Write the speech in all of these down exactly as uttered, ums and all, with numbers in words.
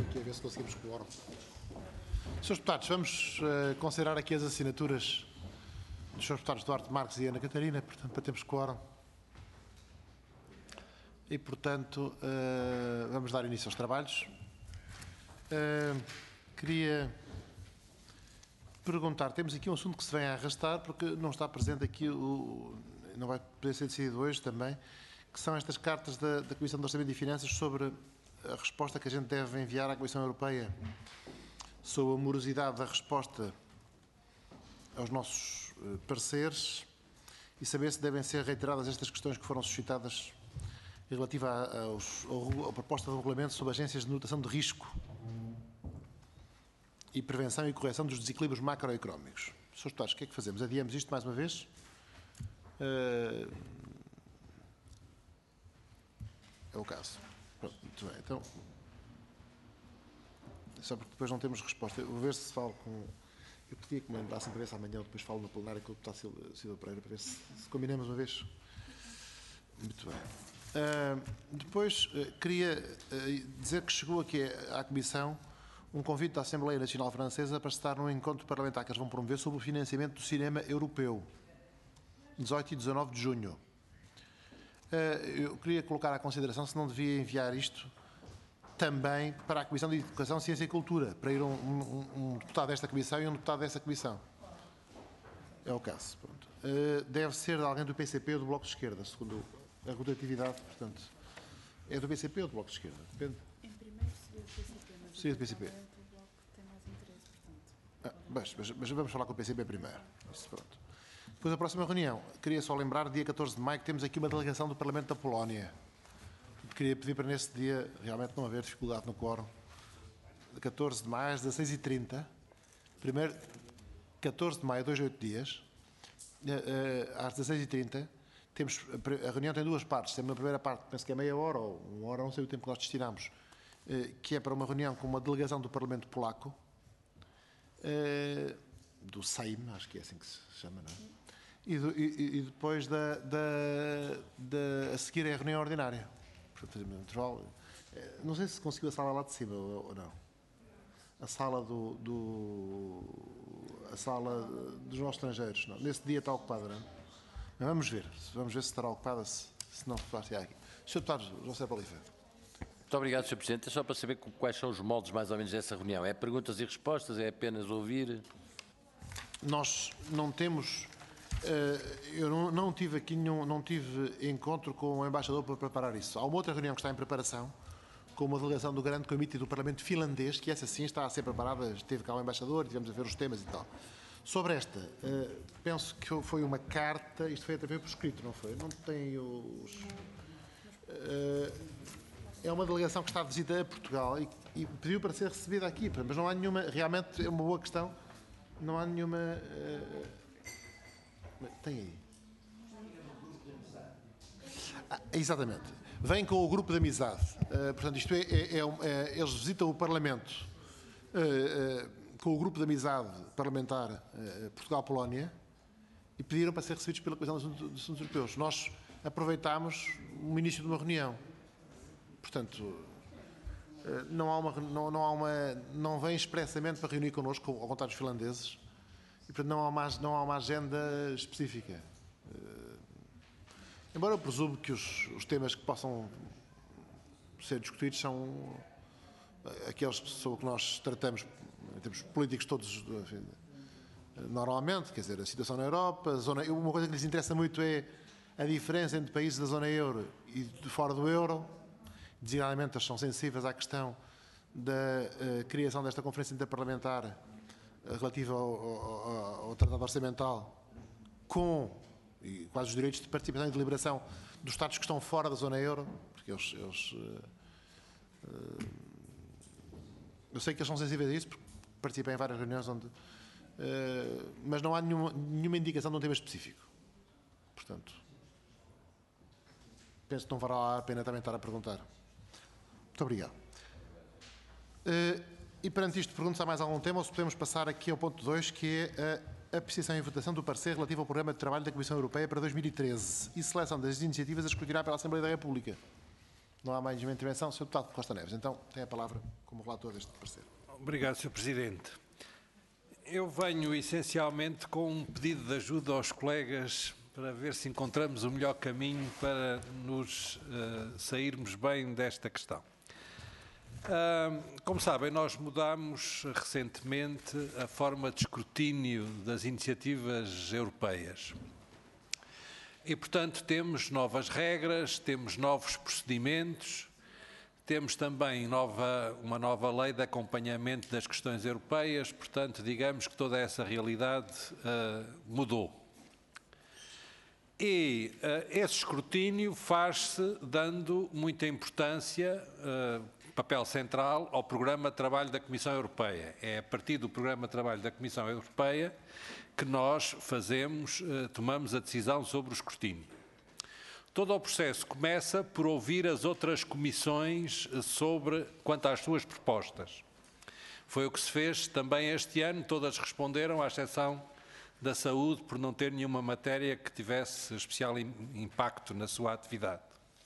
aqui a ver se conseguimos quórum. senhores Deputados, vamos uh, considerar aqui as assinaturas dos senhores Deputados Duarte Marques e Ana Catarina, portanto, para termos quórum. E, portanto, uh, vamos dar início aos trabalhos. Uh, queria perguntar, temos aqui um assunto que se vem a arrastar, porque não está presente aqui, o, não vai poder ser decidido hoje também, que são estas cartas da, da Comissão de Orçamento e Finanças sobre a resposta que a gente deve enviar à Comissão Europeia sobre a morosidade da resposta aos nossos uh, pareceres e saber se devem ser reiteradas estas questões que foram suscitadas relativa a, aos, ao, à proposta de regulamento sobre agências de notação de risco e prevenção e correção dos desequilíbrios macroeconómicos. senhores Deputados, o que é que fazemos? Adiamos isto mais uma vez? Uh, é o caso. Pronto, muito bem. Então, só porque depois não temos resposta. Eu vou ver se falo com... Eu podia que me lembrassem para ver se amanhã depois falo no plenário com o deputado Silva Pereira para ver se, se combinamos uma vez. Muito bem. Uh, depois, uh, queria uh, dizer que chegou aqui à Comissão um convite da Assembleia Nacional Francesa para estar num encontro parlamentar que eles vão promover sobre o financiamento do cinema europeu, dezoito e dezanove de junho. Uh, eu queria colocar à consideração se não devia enviar isto também para a Comissão de Educação, Ciência e Cultura, para ir um, um, um deputado desta Comissão e um deputado dessa Comissão. É o caso. Pronto. Uh, deve ser de alguém do P C P ou do Bloco de Esquerda, segundo a rotatividade, portanto. É do P C P ou do Bloco de Esquerda? Depende. Em primeiro seria do P C P, mas seria do P C P. o Bloco tem mais interesse, portanto. Ah, mas, mas, mas vamos falar com o P C P primeiro. Isso, pronto. Depois, a próxima reunião. Queria só lembrar, dia catorze de maio, que temos aqui uma delegação do Parlamento da Polónia. Queria pedir para nesse dia, realmente não haver dificuldade no quórum. catorze de maio, às dezasseis e trinta. Primeiro, catorze de maio, dois, oito dias. Às dezasseis e trinta. Temos, a reunião tem duas partes. Tem uma primeira parte, penso que é meia hora ou uma hora, não sei o tempo que nós destinamos, que é para uma reunião com uma delegação do Parlamento Polaco, do Sejm, acho que é assim que se chama, não é? E, do, e, e depois da, da, da, a seguir é a reunião ordinária. Não sei se conseguiu a sala lá de cima ou não. A sala do, do a sala dos nossos estrangeiros. Não. Nesse dia está ocupada, não é? Mas vamos ver. Vamos ver se estará ocupada, se, se não passear aqui. senhor Deputado José Balifé. Muito obrigado, senhor Presidente. É só para saber quais são os moldes mais ou menos dessa reunião. É perguntas e respostas? É apenas ouvir? Nós não temos... Uh, eu não, não tive aqui nenhum, não tive encontro com o embaixador para preparar isso. Há uma outra reunião que está em preparação com uma delegação do Grande Comitê do Parlamento finlandês, que essa sim está a ser preparada, esteve cá o embaixador, tivemos a ver os temas e tal. Sobre esta, uh, penso que foi uma carta, isto foi através por escrito, não foi? Não tem os... Uh, é uma delegação que está de visita a Portugal e, e pediu para ser recebida aqui, mas não há nenhuma, realmente é uma boa questão, não há nenhuma... Uh, Tem aí. Ah, exatamente. Vem com o grupo de amizade. Uh, portanto, isto é, é, é, é, eles visitam o Parlamento uh, uh, com o grupo de amizade parlamentar uh, Portugal-Polónia e pediram para ser recebidos pela Comissão dos Assuntos Europeus. Nós aproveitámos o início de uma reunião. Portanto, uh, não há uma, não, não há uma, não vem expressamente para reunir connosco, ao contrário dos finlandeses. E, portanto, não há uma, não há uma agenda específica. Uh, embora eu presumo que os, os temas que possam ser discutidos são aqueles sobre que nós tratamos em termos políticos todos, enfim, normalmente, quer dizer, a situação na Europa, a zona, uma coisa que lhes interessa muito é a diferença entre países da zona euro e de fora do euro, designadamente eles são sensíveis à questão da uh, criação desta conferência interparlamentar relativa ao, ao, ao Tratado Orçamental, com e quase os direitos de participação e deliberação dos Estados que estão fora da zona euro, porque eles, eles uh, uh, eu sei que eles são sensíveis a isso, porque participei em várias reuniões onde, uh, mas não há nenhuma, nenhuma indicação de um tema específico. Portanto, penso que não vará a pena também estar a perguntar. Muito obrigado. Uh, E perante isto, pergunto se há mais algum tema ou se podemos passar aqui ao ponto dois, que é a apreciação e votação do parecer relativo ao Programa de Trabalho da Comissão Europeia para dois mil e treze e seleção das iniciativas a escrutinar pela Assembleia da República. Não há mais nenhuma intervenção. senhor Deputado Costa Neves, então tem a palavra como relator deste parecer. Obrigado, senhor Presidente. Eu venho essencialmente com um pedido de ajuda aos colegas para ver se encontramos o melhor caminho para nos uh, sairmos bem desta questão. Uh, como sabem, nós mudámos recentemente a forma de escrutínio das iniciativas europeias. E, portanto, temos novas regras, temos novos procedimentos, temos também nova, uma nova lei de acompanhamento das questões europeias, portanto, digamos que toda essa realidade uh, mudou. E uh, esse escrutínio faz-se dando muita importância, uh, papel central, ao Programa de Trabalho da Comissão Europeia. É a partir do Programa de Trabalho da Comissão Europeia que nós fazemos, uh, tomamos a decisão sobre o escrutínio. Todo o processo começa por ouvir as outras comissões sobre, quanto às suas propostas. Foi o que se fez também este ano, todas responderam, à exceção da saúde, por não ter nenhuma matéria que tivesse especial impacto na sua atividade.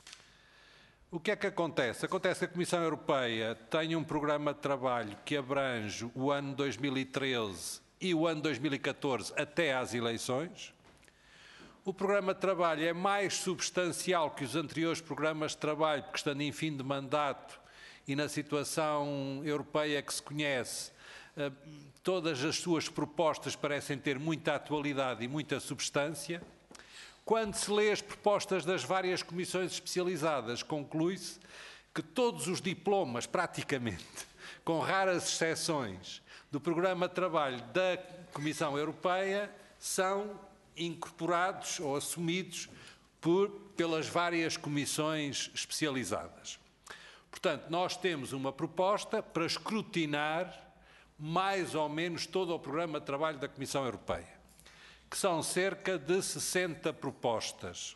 O que é que acontece? Acontece que a Comissão Europeia tem um programa de trabalho que abrange o ano dois mil e treze e o ano dois mil e catorze até às eleições. O programa de trabalho é mais substancial que os anteriores programas de trabalho, porque estando em fim de mandato e na situação europeia que se conhece, todas as suas propostas parecem ter muita atualidade e muita substância. Quando se lê as propostas das várias comissões especializadas, conclui-se que todos os diplomas, praticamente, com raras exceções, do programa de trabalho da Comissão Europeia são incorporados ou assumidos por, pelas várias comissões especializadas. Portanto, nós temos uma proposta para escrutinar mais ou menos todo o programa de trabalho da Comissão Europeia, que são cerca de sessenta propostas.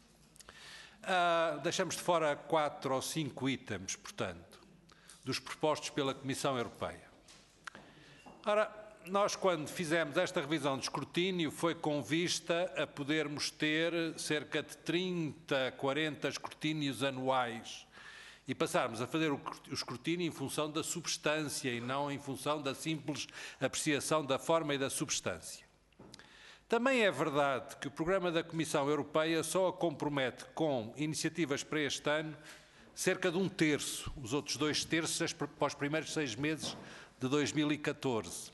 Ah, deixamos de fora quatro ou cinco itens, portanto, dos propostos pela Comissão Europeia. Ora, nós, quando fizemos esta revisão de escrutínio, foi com vista a podermos ter cerca de trinta, quarenta escrutínios anuais e passarmos a fazer o escrutínio em função da substância e não em função da simples apreciação da forma e da substância. Também é verdade que o programa da Comissão Europeia só a compromete com iniciativas para este ano cerca de um terço, os outros dois terços para os primeiros seis meses de dois mil e catorze.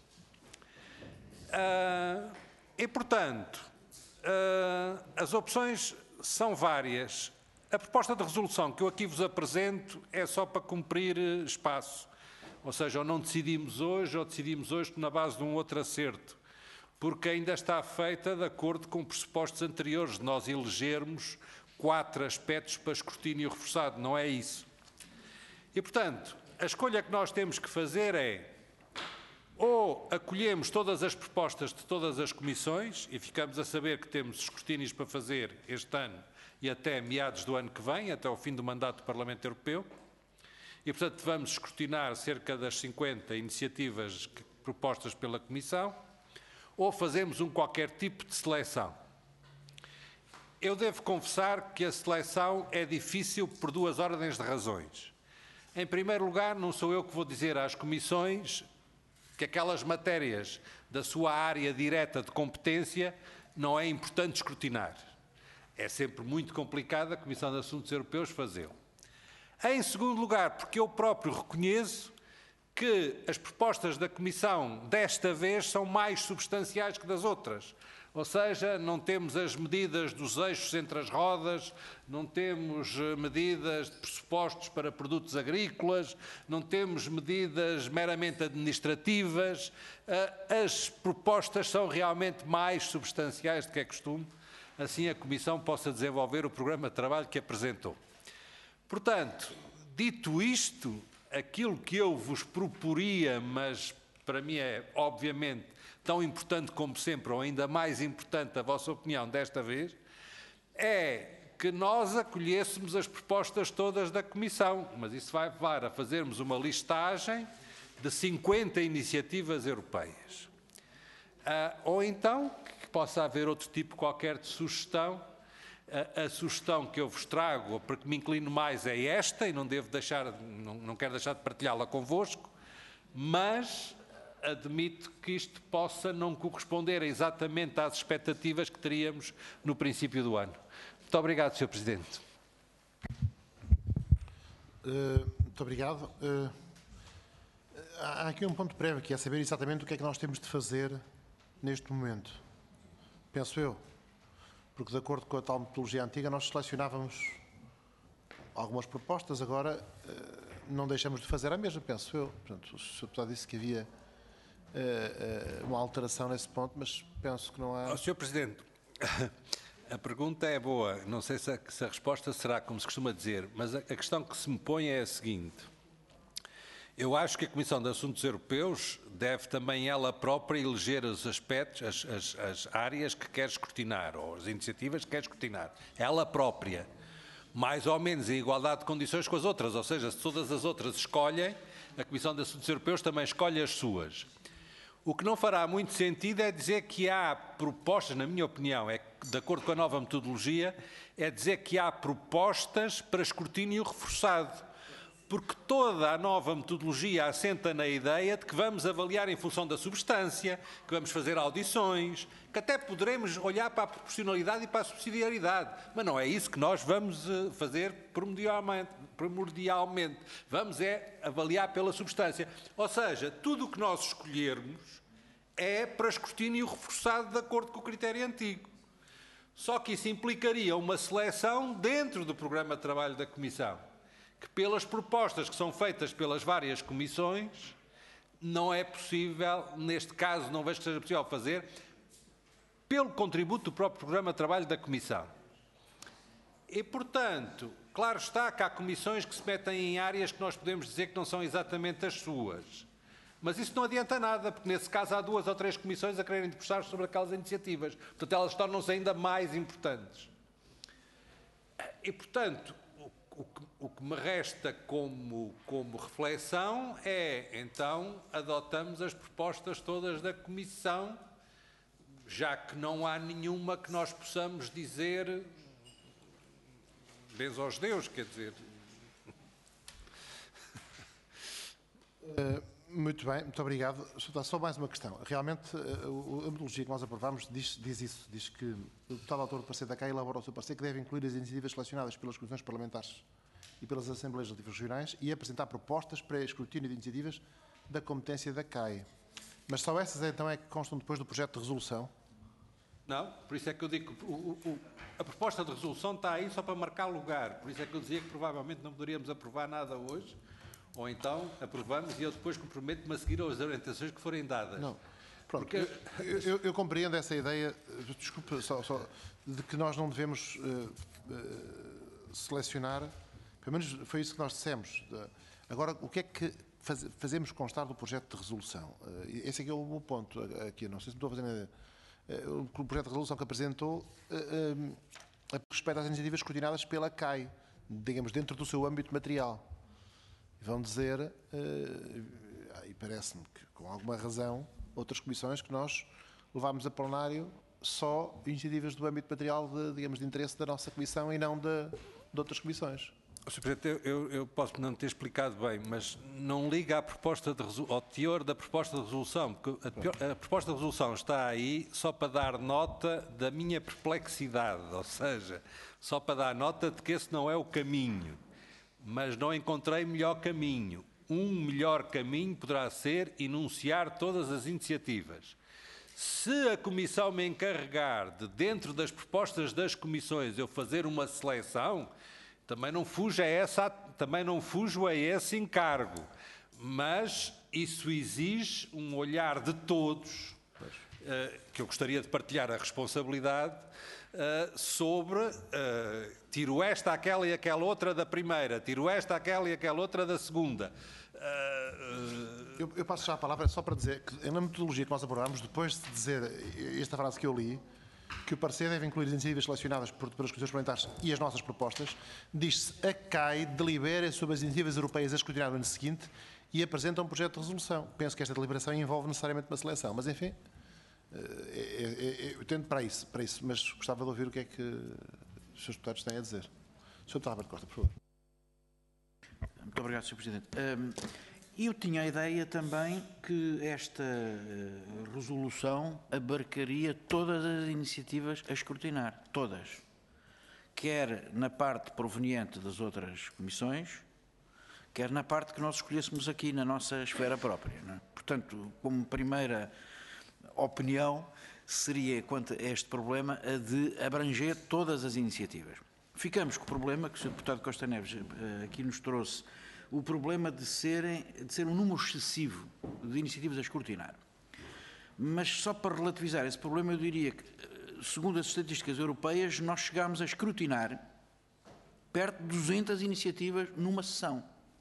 Uh, e, portanto, uh, as opções são várias. A proposta de resolução que eu aqui vos apresento é só para cumprir espaço. Ou seja, ou não decidimos hoje, ou decidimos hoje na base de um outro acerto, porque ainda está feita de acordo com pressupostos anteriores de nós elegermos quatro aspectos para escrutínio reforçado, não é isso. E, portanto, a escolha que nós temos que fazer é ou acolhemos todas as propostas de todas as comissões e ficamos a saber que temos escrutínios para fazer este ano e até meados do ano que vem, até ao fim do mandato do Parlamento Europeu, e, portanto, vamos escrutinar cerca das cinquenta iniciativas propostas pela Comissão, ou fazemos um qualquer tipo de seleção. Eu devo confessar que a seleção é difícil por duas ordens de razões. Em primeiro lugar, não sou eu que vou dizer às comissões que aquelas matérias da sua área direta de competência não é importante escrutinar. É sempre muito complicado a Comissão de Assuntos Europeus fazê-lo. Em segundo lugar, porque eu próprio reconheço que as propostas da Comissão desta vez são mais substanciais que das outras. Ou seja, não temos as medidas dos eixos entre as rodas, não temos medidas de pressupostos para produtos agrícolas, não temos medidas meramente administrativas. As propostas são realmente mais substanciais do que é costume, assim a Comissão possa desenvolver o programa de trabalho que apresentou. Portanto, dito isto, aquilo que eu vos proporia, mas para mim é obviamente tão importante como sempre, ou ainda mais importante a vossa opinião desta vez, é que nós acolhêssemos as propostas todas da Comissão, mas isso vai levar a fazermos uma listagem de cinquenta iniciativas europeias. Ah, ou então, que possa haver outro tipo qualquer de sugestão, A, a sugestão que eu vos trago, ou para que me inclino mais, é esta, e não devo deixar, não, não quero deixar de partilhá-la convosco, mas admito que isto possa não corresponder exatamente às expectativas que teríamos no princípio do ano. Muito obrigado, senhor Presidente. Uh, muito obrigado. Uh, há aqui um ponto prévio, que é saber exatamente o que é que nós temos de fazer neste momento. Penso eu. Porque, de acordo com a tal metodologia antiga, nós selecionávamos algumas propostas, agora uh, não deixamos de fazer a mesma, penso eu. Portanto, o senhor Deputado disse que havia uh, uh, uma alteração nesse ponto, mas penso que não há... Oh, senhor Presidente, a pergunta é boa. Não sei se a, se a resposta será como se costuma dizer, mas a, a questão que se me põe é a seguinte. Eu acho que a Comissão de Assuntos Europeus deve também ela própria eleger os aspectos, as, as, as áreas que quer escrutinar, ou as iniciativas que quer escrutinar. Ela própria, mais ou menos em igualdade de condições com as outras, ou seja, se todas as outras escolhem, a Comissão de Assuntos Europeus também escolhe as suas. O que não fará muito sentido é dizer que há propostas, na minha opinião, é que, de acordo com a nova metodologia, é dizer que há propostas para escrutínio reforçado. Porque toda a nova metodologia assenta na ideia de que vamos avaliar em função da substância, que vamos fazer audições, que até poderemos olhar para a proporcionalidade e para a subsidiariedade. Mas não é isso que nós vamos fazer primordialmente. primordialmente. Vamos é avaliar pela substância. Ou seja, tudo o que nós escolhermos é para escrutínio reforçado de acordo com o critério antigo. Só que isso implicaria uma seleção dentro do programa de trabalho da Comissão, que pelas propostas que são feitas pelas várias comissões, não é possível, neste caso não vejo que seja possível fazer, pelo contributo do próprio programa de trabalho da Comissão. E, portanto, claro está que há comissões que se metem em áreas que nós podemos dizer que não são exatamente as suas. Mas isso não adianta nada, porque nesse caso há duas ou três comissões a quererem debruçar-se sobre aquelas iniciativas. Portanto, elas tornam-se ainda mais importantes. E, portanto, O que, o que me resta como, como reflexão é, então, adotamos as propostas todas da Comissão, já que não há nenhuma que nós possamos dizer benzo aos Deus, quer dizer. Uh, muito bem, muito obrigado. Só mais uma questão. Realmente, uh, a metodologia que nós aprovámos diz, diz isso, diz que o deputado autor do parecer da C A I elabora o seu parecer que deve incluir as iniciativas selecionadas pelas comissões parlamentares e pelas Assembleias Legislativas Regionais e apresentar propostas para escrutínio de iniciativas da competência da C A I. Mas só essas, então, é que constam depois do projeto de resolução? Não, por isso é que eu digo que o, o, a proposta de resolução está aí só para marcar lugar. Por isso é que eu dizia que provavelmente não poderíamos aprovar nada hoje, ou então aprovamos e eu depois comprometo-me a seguir as orientações que forem dadas. Não. Pronto, Porque... eu, eu, eu compreendo essa ideia, desculpe, só, só, de que nós não devemos uh, uh, selecionar, pelo menos foi isso que nós dissemos. Agora, o que é que faz, fazemos constar do projeto de resolução? Uh, esse aqui é o meu ponto aqui, não sei se me estou a fazer ideia. Uh, o projeto de resolução que apresentou uh, uh, respeita às iniciativas coordenadas pela C A I, digamos, dentro do seu âmbito material. Vão dizer, uh, e parece-me que com alguma razão, outras comissões que nós levámos a plenário só iniciativas do âmbito material de, digamos, de interesse da nossa comissão e não de, de outras comissões. senhor Presidente, eu, eu posso não ter explicado bem, mas não liga à proposta de, ao teor da proposta de resolução, porque a, a proposta de resolução está aí só para dar nota da minha perplexidade, ou seja, só para dar nota de que esse não é o caminho. Mas não encontrei melhor caminho. Um melhor caminho poderá ser enunciar todas as iniciativas. Se a Comissão me encarregar de, dentro das propostas das comissões, eu fazer uma seleção, também não fujo a, essa, também não fujo a esse encargo. Mas isso exige um olhar de todos, uh, que eu gostaria de partilhar a responsabilidade, uh, sobre... Uh, tiro esta, aquela e aquela outra da primeira, tiro esta, aquela e aquela outra da segunda. Uh, uh... Eu, eu passo já a palavra só para dizer que na metodologia que nós abordámos, depois de dizer esta frase que eu li, que o parecer deve incluir as iniciativas selecionadas por, pelas comissões parlamentares e as nossas propostas, diz-se a C A I delibera sobre as iniciativas europeias a escrutinar no ano seguinte e apresenta um projeto de resolução. Penso que esta deliberação envolve necessariamente uma seleção, mas enfim, é, é, é, eu tento para isso, para isso, mas gostava de ouvir o que é que... os senhores deputados têm a dizer. senhor Deputado Alberto Costa, por favor. Muito obrigado, senhor Presidente. Um, eu tinha a ideia também que esta uh, resolução abarcaria todas as iniciativas a escrutinar, todas. Quer na parte proveniente das outras comissões, quer na parte que nós escolhêssemos aqui na nossa esfera própria, não é? Portanto, como primeira opinião, seria, quanto a este problema, a de abranger todas as iniciativas. Ficamos com o problema que o senhor Deputado Costa Neves uh, aqui nos trouxe, o problema de, serem, de ser um número excessivo de iniciativas a escrutinar. Mas só para relativizar esse problema, eu diria que, segundo as estatísticas europeias, nós chegámos a escrutinar perto de duzentas iniciativas numa sessão.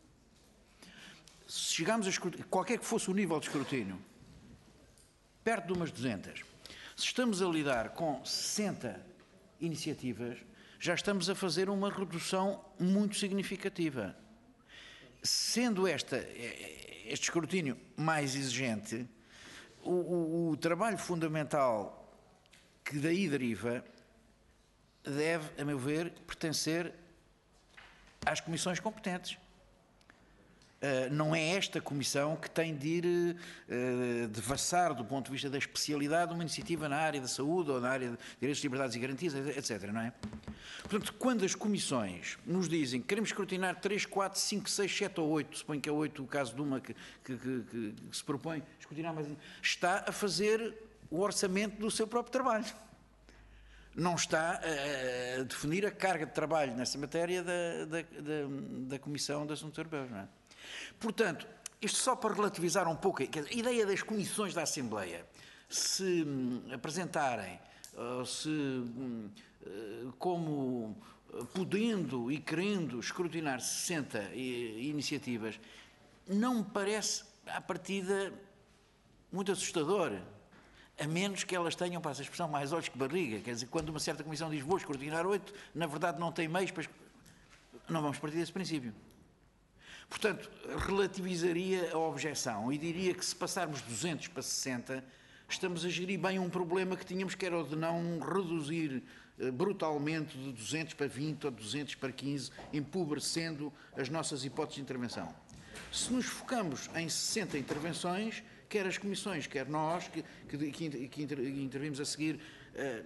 Se chegámos a escrutinar, qualquer que fosse o nível de escrutínio, perto de umas duzentas. Se estamos a lidar com sessenta iniciativas, já estamos a fazer uma redução muito significativa. Sendo esta, este escrutínio mais exigente, o, o, o trabalho fundamental que daí deriva deve, a meu ver, pertencer às comissões competentes. Uh, não é esta comissão que tem de ir uh, devassar, do ponto de vista da especialidade, uma iniciativa na área da saúde ou na área de direitos, liberdades e garantias, etcétera, não é? Portanto, quando as comissões nos dizem que queremos escrutinar três, quatro, cinco, seis, sete ou oito, suponho que é oito o caso de uma que, que, que, que, que se propõe escrutinar, mas está a fazer o orçamento do seu próprio trabalho. Não está a, a definir a carga de trabalho nessa matéria da, da, da, da Comissão de Assuntos Europeus, não é? Portanto, isto só para relativizar um pouco, a ideia das comissões da Assembleia se hum, apresentarem, uh, se, hum, uh, como uh, podendo e querendo escrutinar sessenta i, iniciativas, não me parece, à partida, muito assustador, a menos que elas tenham, para essa expressão, mais olhos que barriga. Quer dizer, quando uma certa comissão diz vou escrutinar oito, na verdade não tem meios para... Não vamos partir desse princípio. Portanto, relativizaria a objeção e diria que se passarmos duzentos para sessenta, estamos a gerir bem um problema que tínhamos, que era o de não reduzir eh, brutalmente de duzentos para vinte ou de duzentos para quinze, empobrecendo as nossas hipóteses de intervenção. Se nos focamos em sessenta intervenções, quer as comissões, quer nós, que, que, que, que intervimos a seguir, eh,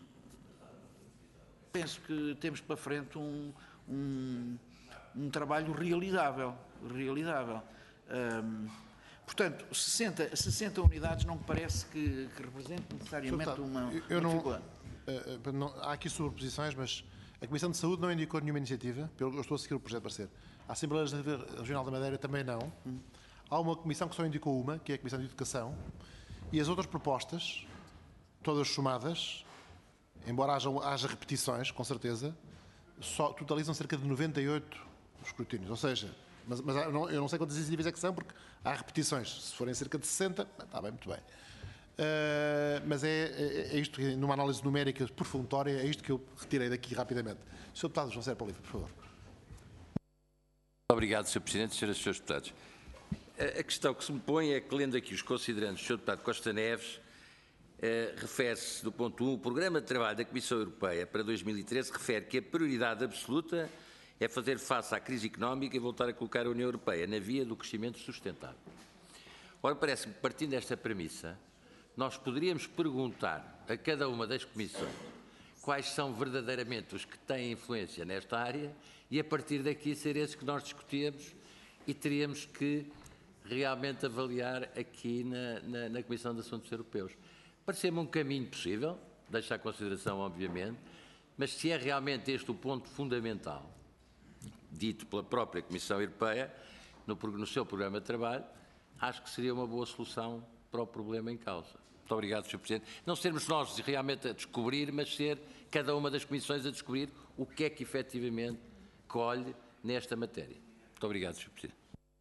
penso que temos para frente um... um um trabalho realizável, realizável. Um, portanto, sessenta, sessenta unidades não me parece que, que represente necessariamente uma, eu, eu uma não, dificuldade. Uh, não, há aqui sobreposições, mas a Comissão de Saúde não indicou nenhuma iniciativa, pelo que eu estou a seguir o projeto de parecer. A Assembleia Legislativa Regional da Madeira também não. Hum. Há uma comissão que só indicou uma, que é a Comissão de Educação, e as outras propostas, todas somadas, embora haja, haja repetições, com certeza, só totalizam cerca de noventa e oito escrutínios, ou seja, mas, mas eu, não, eu não sei quantas iniciativas é que são, porque há repetições. Se forem cerca de sessenta, está bem, muito bem. Uh, mas é, é, é isto, numa análise numérica profunditória, é isto que eu retirei daqui rapidamente. senhor Deputado João Sérgio Polifa, por favor. Obrigado, senhor Presidente, senhoras e senhores deputados. A, a questão que se me põe é que, lendo aqui os considerandos do senhor Deputado Costa Neves, Uh, refere-se, do ponto um, o Programa de Trabalho da Comissão Europeia para dois mil e treze refere que a prioridade absoluta é fazer face à crise económica e voltar a colocar a União Europeia na via do crescimento sustentável. Ora, parece-me que, partindo desta premissa, nós poderíamos perguntar a cada uma das comissões quais são verdadeiramente os que têm influência nesta área e, a partir daqui, ser esses que nós discutíamos e teríamos que realmente avaliar aqui na, na, na Comissão de Assuntos Europeus. Pareceu-me um caminho possível, deixo à consideração, obviamente, mas se é realmente este o ponto fundamental, dito pela própria Comissão Europeia, no, no seu programa de trabalho, acho que seria uma boa solução para o problema em causa. Muito obrigado, senhor Presidente. Não sermos nós realmente a descobrir, mas ser cada uma das comissões a descobrir o que é que efetivamente colhe nesta matéria. Muito obrigado, senhor Presidente.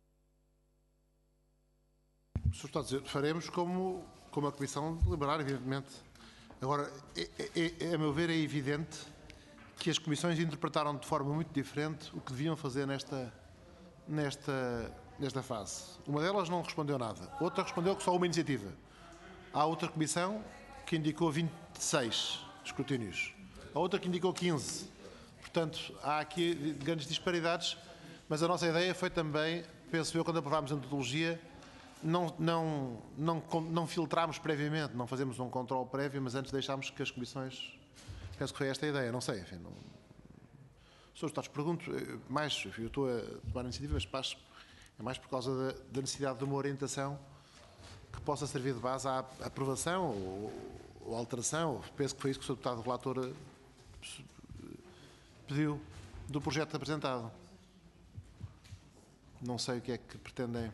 senhor Deputado, faremos como... como a Comissão deliberar, evidentemente. Agora, é, é, é, a meu ver, é evidente que as comissões interpretaram de forma muito diferente o que deviam fazer nesta, nesta, nesta fase. Uma delas não respondeu nada, outra respondeu que só uma iniciativa. Há outra comissão que indicou vinte e seis escrutínios, a outra que indicou quinze. portanto, há aqui grandes disparidades, mas a nossa ideia foi também, penso eu, quando aprovámos a metodologia, não, não, não, não filtrarmos previamente, não fazemos um controle prévio, mas antes deixámos que as comissões... Penso que foi esta a ideia, não sei, enfim... Não... Senhores deputados, pergunto, mais, enfim, eu estou a tomar iniciativa, mas passo, é mais por causa da, da necessidade de uma orientação que possa servir de base à aprovação ou, ou alteração. Penso que foi isso que o senhor deputado relator pediu do projeto apresentado. Não sei o que é que pretendem.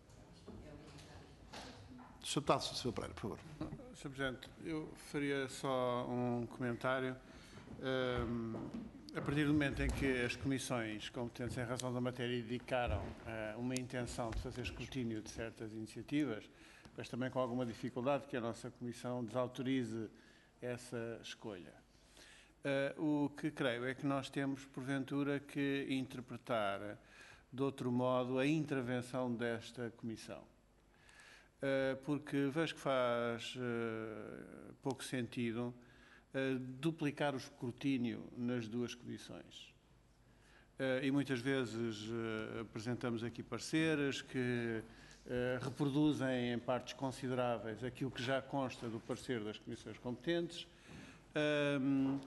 senhor Deputado, senhor Pereira, por favor. senhor Presidente, eu faria só um comentário. Um, a partir do momento em que as comissões competentes em razão da matéria indicaram uh, uma intenção de fazer escrutínio de certas iniciativas, mas também com alguma dificuldade que a nossa comissão desautorize essa escolha. Uh, o que creio é que nós temos, porventura, que interpretar de outro modo a intervenção desta comissão. Uh, porque vejo que faz uh, pouco sentido uh, duplicar o escrutínio nas duas comissões. Uh, e muitas vezes uh, apresentamos aqui pareceres que uh, reproduzem em partes consideráveis aquilo que já consta do parecer das comissões competentes. Um,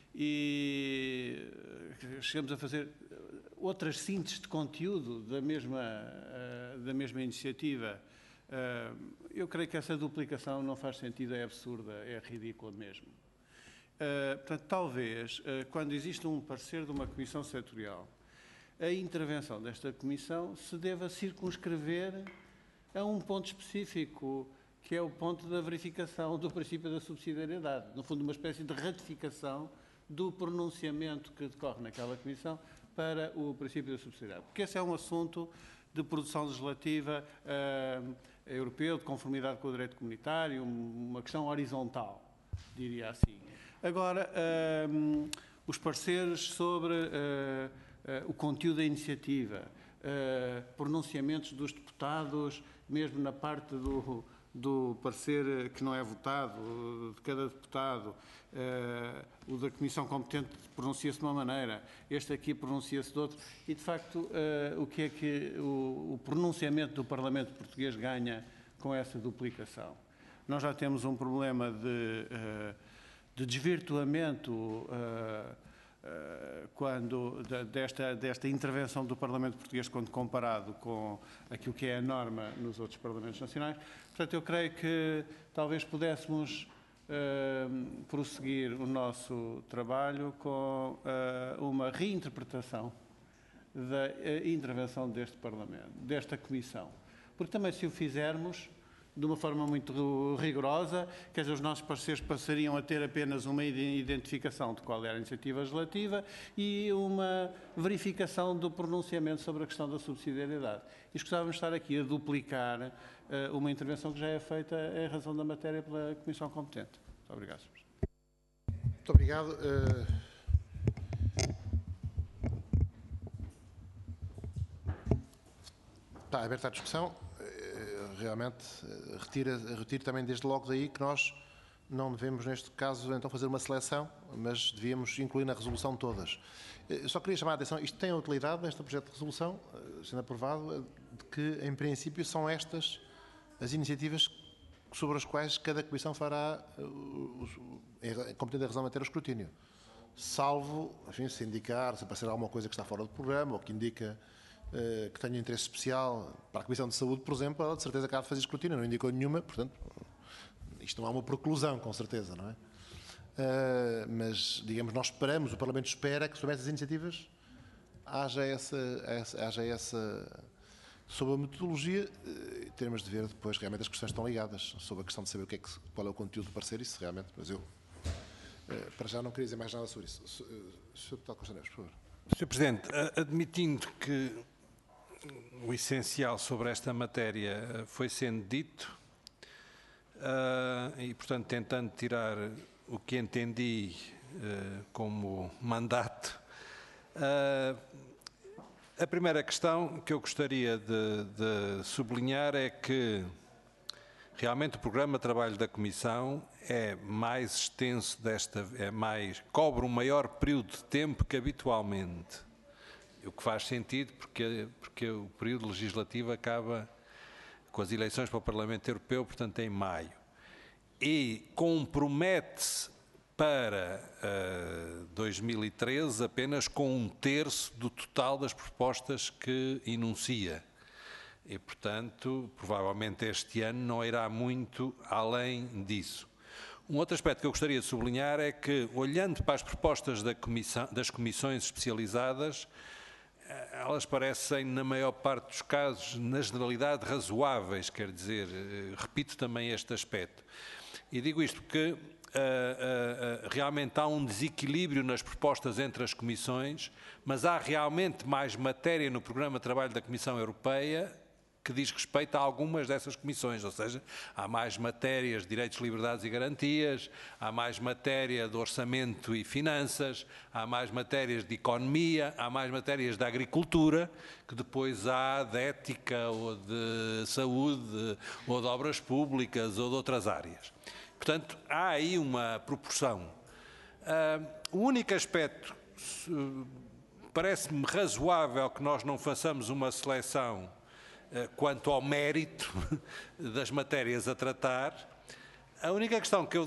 e chegamos a fazer outras sínteses de conteúdo da mesma, uh, da mesma iniciativa. Uh, eu creio que essa duplicação não faz sentido, é absurda, é ridícula mesmo. Uh, portanto, talvez, uh, quando existe um parecer de uma comissão setorial, a intervenção desta comissão se deva circunscrever a um ponto específico, que é o ponto da verificação do princípio da subsidiariedade. No fundo, uma espécie de ratificação do pronunciamento que decorre naquela comissão para o princípio da subsidiariedade. Porque esse é um assunto de produção legislativa uh, europeu, de conformidade com o direito comunitário, uma questão horizontal, diria assim. Agora, uh, os pareceres sobre uh, uh, o conteúdo da iniciativa, uh, pronunciamentos dos deputados, mesmo na parte do, do parecer que não é votado, de cada deputado, uh, o da comissão competente pronuncia-se de uma maneira, este aqui pronuncia-se de outro, e de facto uh, o que é que o, o pronunciamento do Parlamento português ganha com essa duplicação? Nós já temos um problema de, uh, de desvirtuamento uh, uh, quando, de, desta, desta intervenção do Parlamento português quando comparado com aquilo que é a norma nos outros Parlamentos nacionais. Portanto, eu creio que talvez pudéssemos uh, prosseguir o nosso trabalho com uh, uma reinterpretação da uh, intervenção deste Parlamento, desta Comissão. Porque também, se o fizermos de uma forma muito rigorosa, quer dizer, os nossos parceiros passariam a ter apenas uma identificação de qual era a iniciativa legislativa e uma verificação do pronunciamento sobre a questão da subsidiariedade. E escusávamos estar aqui a duplicar uh, uma intervenção que já é feita em razão da matéria pela Comissão competente. Muito obrigado, senhor Presidente. Muito obrigado. Uh... Está aberta a discussão. Realmente, retira, retiro também desde logo daí que nós não devemos, neste caso, então fazer uma seleção, mas devíamos incluir na resolução todas. Eu só queria chamar a atenção, isto tem a utilidade neste projeto de resolução, sendo aprovado, de que, em princípio, são estas as iniciativas sobre as quais cada Comissão fará, é competente a razão de ter o escrutínio. Salvo, enfim, se indicar, se aparecer alguma coisa que está fora do programa, ou que indica Uh, que tenha interesse especial para a Comissão de Saúde, por exemplo, ela de certeza que há de fazer escrutínio, não indicou nenhuma, portanto, isto não há uma preclusão, com certeza, não é? Uh, mas, digamos, nós esperamos, o Parlamento espera que sobre essas iniciativas haja essa, essa, haja essa sobre a metodologia, uh, teremos de ver depois, realmente as questões estão ligadas, sobre a questão de saber o que é que, qual é o conteúdo do parecer, isso realmente, mas eu, uh, para já não queria dizer mais nada sobre isso. senhor Deputado Costa Neves, por favor. senhor Presidente, admitindo que o essencial sobre esta matéria foi sendo dito uh, e, portanto, tentando tirar o que entendi uh, como mandato, uh, a primeira questão que eu gostaria de, de sublinhar é que realmente o programa de trabalho da Comissão é mais extenso desta, é mais, cobre um maior período de tempo que habitualmente, o que faz sentido porque, porque o período legislativo acaba com as eleições para o Parlamento Europeu, portanto em maio, e compromete-se para uh, dois mil e treze apenas com um terço do total das propostas que enuncia. E, portanto, provavelmente este ano não irá muito além disso. Um outro aspecto que eu gostaria de sublinhar é que, olhando para as propostas da comissão, das comissões especializadas, elas parecem, na maior parte dos casos, na generalidade, razoáveis, quer dizer, repito também este aspecto. E digo isto porque uh, uh, uh, realmente há um desequilíbrio nas propostas entre as comissões, mas há realmente mais matéria no programa de trabalho da Comissão Europeia que diz respeito a algumas dessas comissões, ou seja, há mais matérias de direitos, liberdades e garantias, há mais matéria de orçamento e finanças, há mais matérias de economia, há mais matérias de agricultura, que depois há de ética ou de saúde ou de obras públicas ou de outras áreas. Portanto, há aí uma proporção. Uh, o único aspecto, uh, parece-me razoável que nós não façamos uma seleção quanto ao mérito das matérias a tratar. A única questão que eu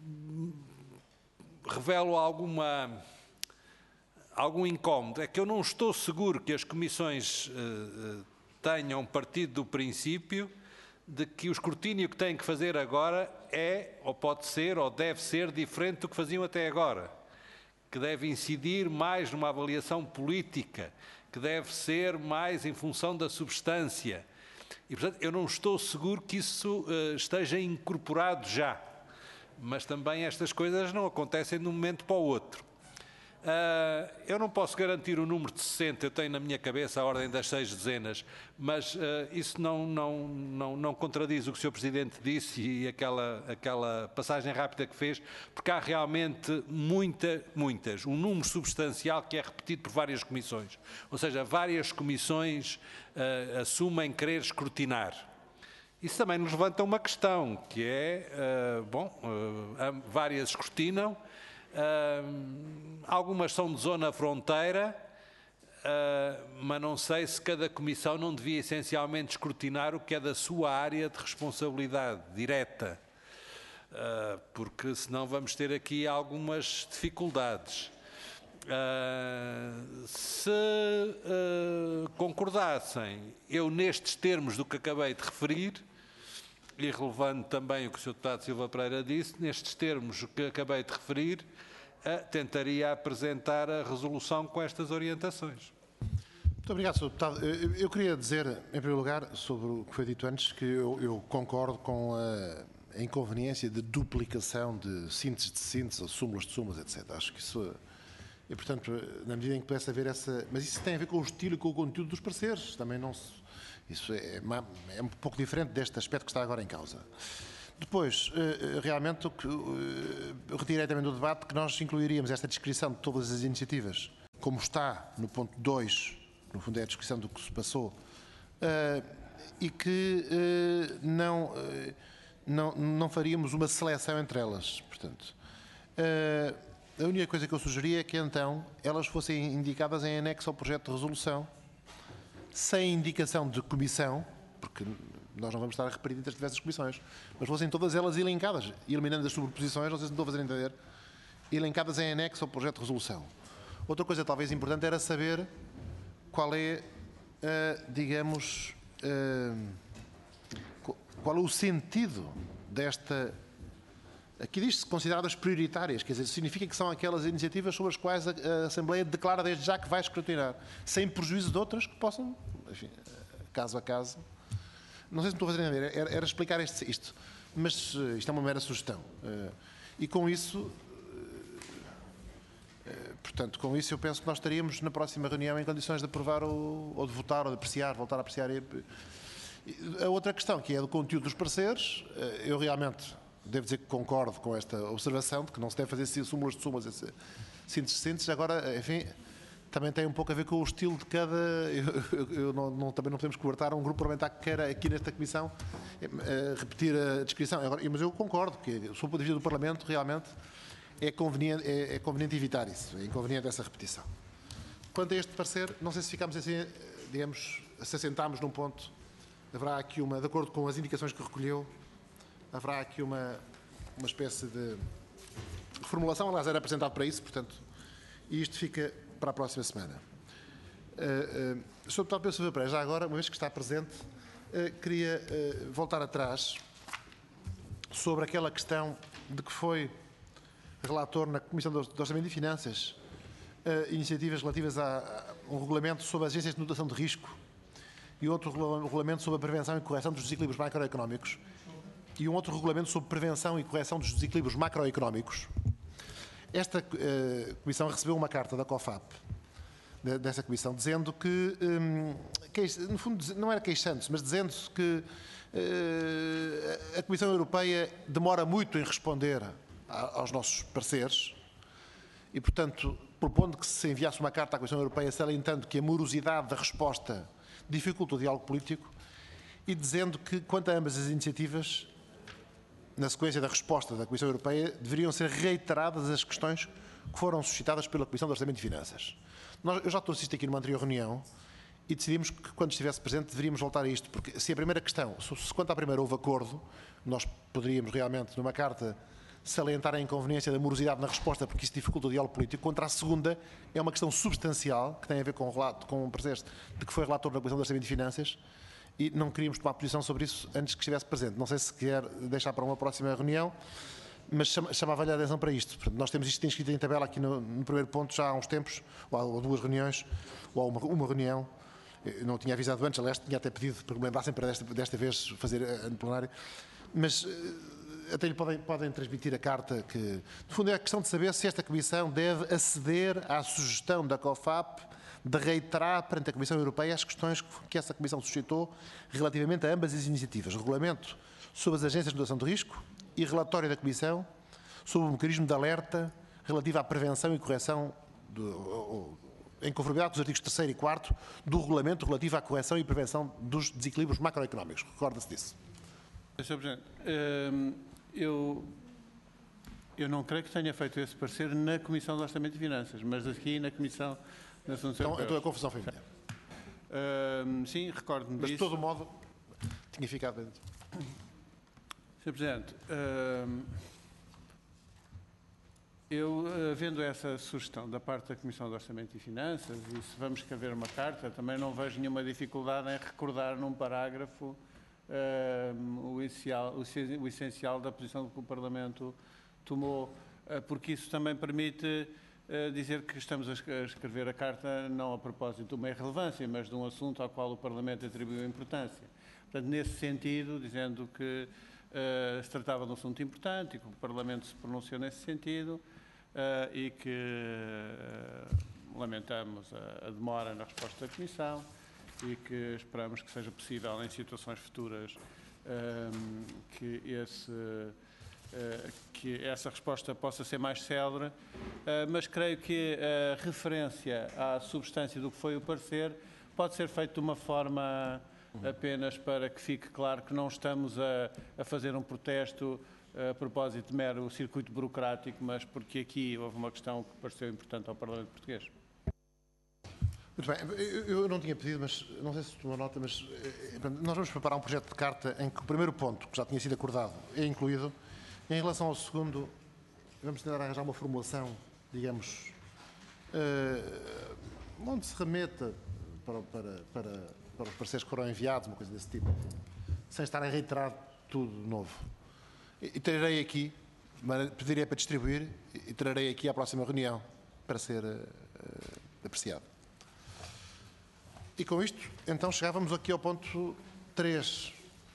revelo alguma, algum incómodo é que eu não estou seguro que as comissões uh, tenham partido do princípio de que o escrutínio que têm que fazer agora é, ou pode ser, ou deve ser diferente do que faziam até agora, que deve incidir mais numa avaliação política, que deve ser mais em função da substância. E, portanto, eu não estou seguro que isso uh, esteja incorporado já. Mas também estas coisas não acontecem de um momento para o outro. Uh, eu não posso garantir o número de sessenta, eu tenho na minha cabeça a ordem das seis dezenas, mas uh, isso não, não, não, não contradiz o que o senhor Presidente disse e aquela, aquela passagem rápida que fez, porque há realmente muita, muitas, um número substancial que é repetido por várias comissões. Ou seja, várias comissões uh, assumem querer escrutinar. Isso também nos levanta uma questão, que é, uh, bom, uh, várias escrutinam, Uh, algumas são de zona fronteira, uh, mas não sei se cada comissão não devia essencialmente escrutinar o que é da sua área de responsabilidade direta, uh, porque senão vamos ter aqui algumas dificuldades. Uh, se uh, concordassem, eu nestes termos do que acabei de referir, e relevando também o que o senhor Deputado Silva Pereira disse, nestes termos que acabei de referir, uh, tentaria apresentar a resolução com estas orientações. Muito obrigado, senhor Deputado. Eu, eu queria dizer, em primeiro lugar, sobre o que foi dito antes, que eu, eu concordo com a, a inconveniência de duplicação de sínteses de sínteses, súmulas de súmulas, etcétera. Acho que isso, e portanto, na medida em que pudesse haver essa... Mas isso tem a ver com o estilo e com o conteúdo dos pareceres, também não se... Isso é, é um pouco diferente deste aspecto que está agora em causa. Depois, realmente, o que, eu retirei também do debate que nós incluiríamos esta descrição de todas as iniciativas, como está no ponto dois, no fundo é a descrição do que se passou, e que não, não, não faríamos uma seleção entre elas. Portanto, a única coisa que eu sugeria é que, então, elas fossem indicadas em anexo ao projeto de resolução, sem indicação de comissão, porque nós não vamos estar a repetir entre as diversas comissões, mas fossem todas elas elencadas, eliminando as sobreposições, não sei se me estou a fazer entender, elencadas em anexo ao projeto de resolução. Outra coisa talvez importante era saber qual é, uh, digamos, uh, qual é o sentido desta... Aqui diz-se consideradas prioritárias, quer dizer, significa que são aquelas iniciativas sobre as quais a, a Assembleia declara desde já que vai escrutinar, sem prejuízo de outras que possam, enfim, caso a caso. Não sei se me estou a fazer entender, era, era explicar este, isto, mas uh, isto é uma mera sugestão. Uh, e com isso, uh, uh, portanto, com isso eu penso que nós estaríamos na próxima reunião em condições de aprovar ou, ou de votar ou de apreciar, voltar a apreciar. E, e, a outra questão, que é do conteúdo dos pareceres, uh, eu realmente... Devo dizer que concordo com esta observação de que não se deve fazer súmulas de súmulas, síntese de síntese. Agora, enfim, também tem um pouco a ver com o estilo de cada... Eu, eu, eu não, não, também não podemos cobertar um grupo parlamentar que queira aqui nesta comissão eh, repetir a descrição. Agora, mas eu concordo que, sob o ponto de vista do Parlamento, realmente é conveniente, é, é conveniente evitar isso, é inconveniente essa repetição. Quanto a este parecer, não sei se ficamos assim, digamos, se assentámos num ponto, haverá aqui uma, de acordo com as indicações que recolheu, haverá aqui uma, uma espécie de formulação, aliás, era apresentado para isso, portanto, e isto fica para a próxima semana. Uh, uh, Senhor Deputado Pedro Silva Pereira, já agora, uma vez que está presente, uh, queria uh, voltar atrás sobre aquela questão de que foi relator na Comissão de Orçamento e Finanças, uh, iniciativas relativas a, a um regulamento sobre as agências de notação de risco e outro regulamento sobre a prevenção e correção dos desequilíbrios macroeconómicos e um outro regulamento sobre prevenção e correção dos desequilíbrios macroeconómicos. Esta uh, Comissão recebeu uma carta da COFAP, de, dessa Comissão, dizendo que, um, queix, no fundo, não era queixando-se, mas dizendo que uh, a Comissão Europeia demora muito em responder a, aos nossos pareceres e, portanto, propondo que se enviasse uma carta à Comissão Europeia salientando que a morosidade da resposta dificulta o diálogo político e dizendo que, quanto a ambas as iniciativas, na sequência da resposta da Comissão Europeia, deveriam ser reiteradas as questões que foram suscitadas pela Comissão de Orçamento e Finanças. Nós, eu já estou assistindo aqui numa anterior reunião e decidimos que, quando estivesse presente, deveríamos voltar a isto, porque se a primeira questão, se quanto à primeira houve acordo, nós poderíamos realmente, numa carta, salientar a inconveniência da morosidade na resposta, porque isso dificulta o diálogo político. Contra a segunda, é uma questão substancial, que tem a ver com o relato, com o processo de que foi relator da Comissão de Orçamento e Finanças, e não queríamos tomar posição sobre isso antes que estivesse presente. Não sei se quer deixar para uma próxima reunião, mas chamava-lhe a atenção para isto. Portanto, nós temos isto inscrito em tabela aqui no, no primeiro ponto já há uns tempos, ou há ou duas reuniões, ou há uma, uma reunião. Eu não tinha avisado antes, aliás, tinha até pedido para me lembrassem para desta, desta vez fazer ano plenário, mas até lhe podem, podem transmitir a carta que, no fundo, é a questão de saber se esta Comissão deve aceder à sugestão da COFAP de reiterar perante a Comissão Europeia as questões que essa Comissão suscitou relativamente a ambas as iniciativas. Regulamento sobre as agências de notação de risco e relatório da Comissão sobre o mecanismo de alerta relativo à prevenção e correção, do, em conformidade com os artigos terceiro e quarto do Regulamento relativo à correção e prevenção dos desequilíbrios macroeconómicos. Recorda-se disso. senhor Presidente, eu, eu não creio que tenha feito esse parecer na Comissão de Orçamento e Finanças, mas aqui na Comissão de Assuntos Então, Europeus. então a confusão foi minha. Uh, sim, recordo-me disso. Mas, de todo modo, tinha ficado dentro. senhor Presidente, uh, eu, havendo essa sugestão da parte da Comissão de Orçamento e Finanças, e se vamos escrever uma carta, também não vejo nenhuma dificuldade em recordar num parágrafo uh, o, essencial, o essencial da posição que o Parlamento tomou, uh, porque isso também permite uh, dizer que estamos a escrever a carta não a propósito de uma irrelevância, mas de um assunto ao qual o Parlamento atribuiu importância. Portanto, nesse sentido, dizendo que uh, se tratava de um assunto importante e que o Parlamento se pronunciou nesse sentido uh, e que uh, lamentamos a, a demora na resposta da Comissão e que esperamos que seja possível, em situações futuras, um, que, esse, uh, que essa resposta possa ser mais célere, uh, mas creio que a referência à substância do que foi o parecer pode ser feita de uma forma apenas para que fique claro que não estamos a, a fazer um protesto a propósito de mero circuito burocrático, mas porque aqui houve uma questão que pareceu importante ao Parlamento Português. Muito bem, eu, eu não tinha pedido, mas não sei se tomou nota, mas nós vamos preparar um projeto de carta em que o primeiro ponto, que já tinha sido acordado, é incluído. Em relação ao segundo, vamos tentar arranjar uma formulação, digamos, uh, onde se remeta para, para, para, para os pareceres que foram enviados, uma coisa desse tipo, sem estar a reiterar tudo de novo. E, e trarei aqui, pedirei para distribuir, e trarei aqui à próxima reunião para ser uh, apreciado. E com isto, então, chegávamos aqui ao ponto três.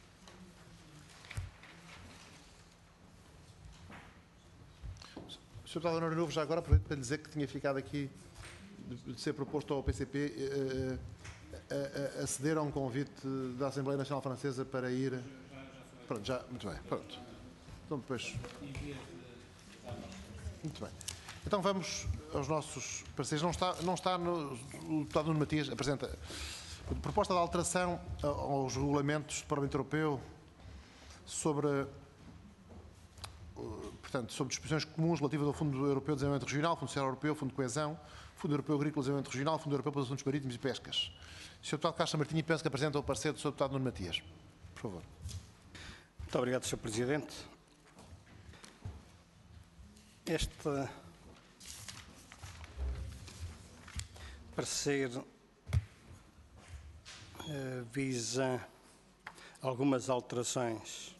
senhor Deputado Honório Novo, já agora aproveito para lhe dizer que tinha ficado aqui de ser proposto ao P C P uh, a, a, a ceder a um convite da Assembleia Nacional Francesa para ir... Pronto, já, muito bem, pronto. Então depois... Muito bem. Então vamos aos nossos pareceres. Não está, não está no... O deputado Nuno Matias apresenta a proposta de alteração aos regulamentos do Parlamento Europeu sobre, uh, portanto, sobre disposições comuns relativas ao Fundo Europeu de Desenvolvimento Regional, Fundo Social Europeu, Fundo de Coesão, Fundo Europeu Agrícola de Desenvolvimento Regional, Fundo Europeu para os Assuntos Marítimos e Pescas. senhor Deputado Castro Martinho, penso que apresenta o parecer do senhor Deputado Nuno Matias. Por favor. Muito obrigado, senhor Presidente. Este parecer eh, visa algumas alterações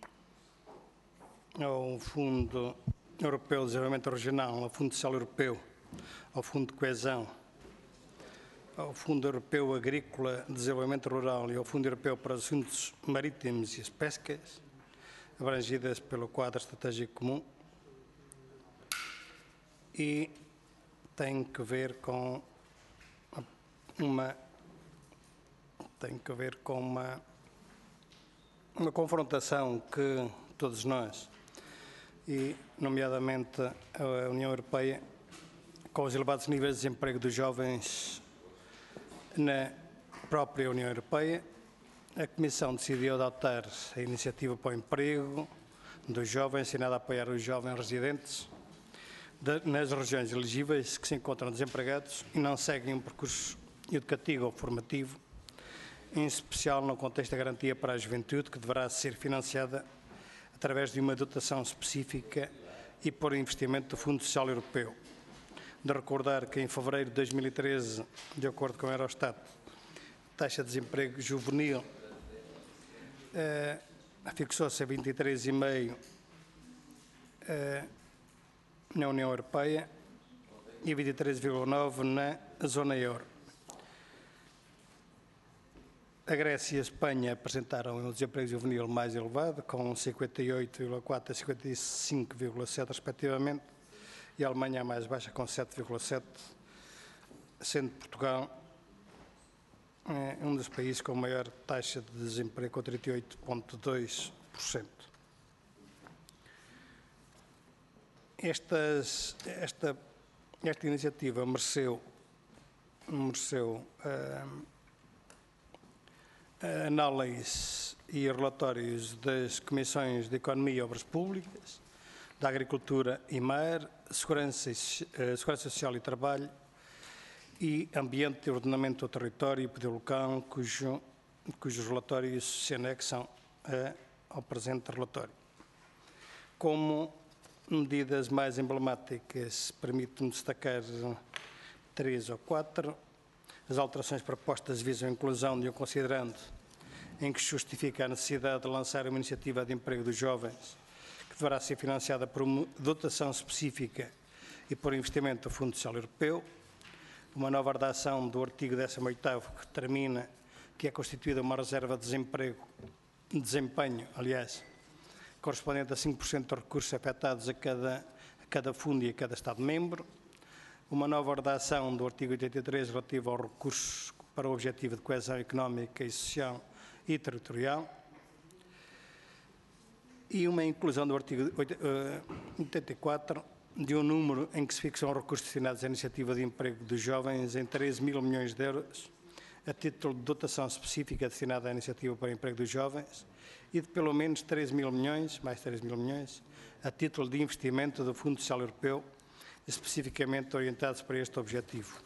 ao Fundo Europeu de Desenvolvimento Regional, ao Fundo Social Europeu, ao Fundo de Coesão, ao Fundo Europeu Agrícola de Desenvolvimento Rural e ao Fundo Europeu para os Assuntos Marítimos e as Pescas, abrangidas pelo quadro estratégico comum, e tem que ver com uma tem que ver com uma uma confrontação que todos nós, e nomeadamente a União Europeia, com os elevados níveis de desemprego dos jovens na própria União Europeia, a Comissão decidiu adotar a iniciativa para o emprego dos jovens, ensinada a apoiar os jovens residentes de, nas regiões elegíveis que se encontram desempregados e não seguem um percurso educativo ou formativo, em especial no contexto da garantia para a juventude, que deverá ser financiada através de uma dotação específica e por investimento do Fundo Social Europeu. De recordar que em fevereiro de dois mil e treze, de acordo com a Eurostat, a taxa de desemprego juvenil eh, fixou-se a vinte e três vírgula cinco eh, na União Europeia e vinte e três vírgula nove na zona euro. A Grécia e a Espanha apresentaram um desemprego juvenil mais elevado, com cinquenta e oito vírgula quatro a cinquenta e cinco vírgula sete respectivamente, e a Alemanha a mais baixa, com sete vírgula sete, sendo Portugal é, um dos países com maior taxa de desemprego, com trinta e oito vírgula dois por cento. Estas, esta, esta iniciativa mereceu, mereceu uh, a análise e relatórios das Comissões de Economia e Obras Públicas, da Agricultura e Mar, Segurança, e, Segurança Social e Trabalho e Ambiente e Ordenamento do Território e Poder Local, cujo, cujos relatórios se anexam a, ao presente relatório. Como medidas mais emblemáticas, permito-me destacar três ou quatro. As alterações propostas visam a inclusão de um considerando em que se justifica a necessidade de lançar uma iniciativa de emprego dos jovens, que deverá ser financiada por uma dotação específica e por investimento do Fundo Social Europeu, uma nova redação do artigo décimo oitavo que determina que é constituída uma reserva de desemprego, de desempenho, aliás, correspondente a cinco por cento dos recursos afetados a cada, a cada fundo e a cada Estado-membro, uma nova redação do artigo oitenta e três relativo aos recursos para o objetivo de coesão económica e social e territorial, e uma inclusão do artigo oitenta e quatro de um número em que se fixam os recursos destinados à iniciativa de emprego dos jovens em treze mil milhões de euros, a título de dotação específica destinada à iniciativa para o emprego dos jovens, e de pelo menos treze mil milhões, mais treze mil milhões, a título de investimento do Fundo Social Europeu, especificamente orientados para este objetivo.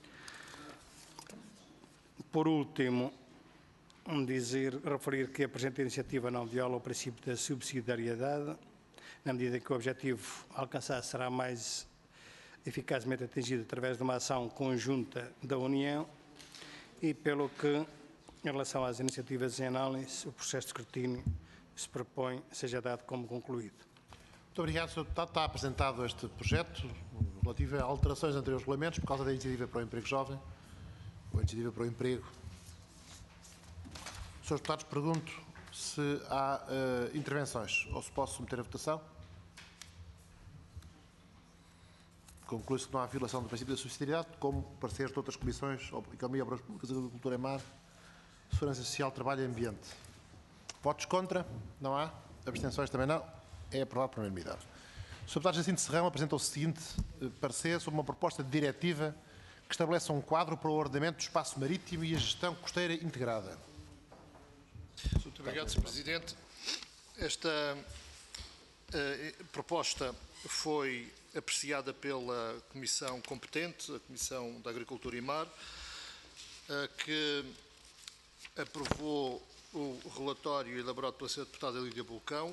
Por último, dizer, referir que a presente iniciativa não viola o princípio da subsidiariedade, na medida em que o objetivo alcançado será mais eficazmente atingido através de uma ação conjunta da União, e pelo que, em relação às iniciativas em análise, o processo de escrutínio se propõe seja dado como concluído. Muito obrigado, senhor Deputado. Está apresentado este projeto relativo a alterações anteriores regulamentos por causa da iniciativa para o emprego jovem, ou a iniciativa para o emprego. senhores Deputados, pergunto se há uh, intervenções ou se posso submeter a votação. Conclui-se que não há violação do princípio da subsidiariedade, como pareceres de outras comissões, Economia, Obras Públicas, Agricultura e Mar, Segurança Social, Trabalho e Ambiente. Votos contra? Não há. Abstenções também não. É aprovado por unanimidade. O senhor Deputado Jacinto Serrão apresenta o seguinte parecer sobre uma proposta de diretiva que estabelece um quadro para o ordenamento do espaço marítimo e a gestão costeira integrada. Muito obrigado, senhor Presidente. esta uh, proposta foi apreciada pela Comissão competente, a Comissão da Agricultura e Mar, uh, que aprovou o relatório elaborado pela senhora deputada Lídia Bulcão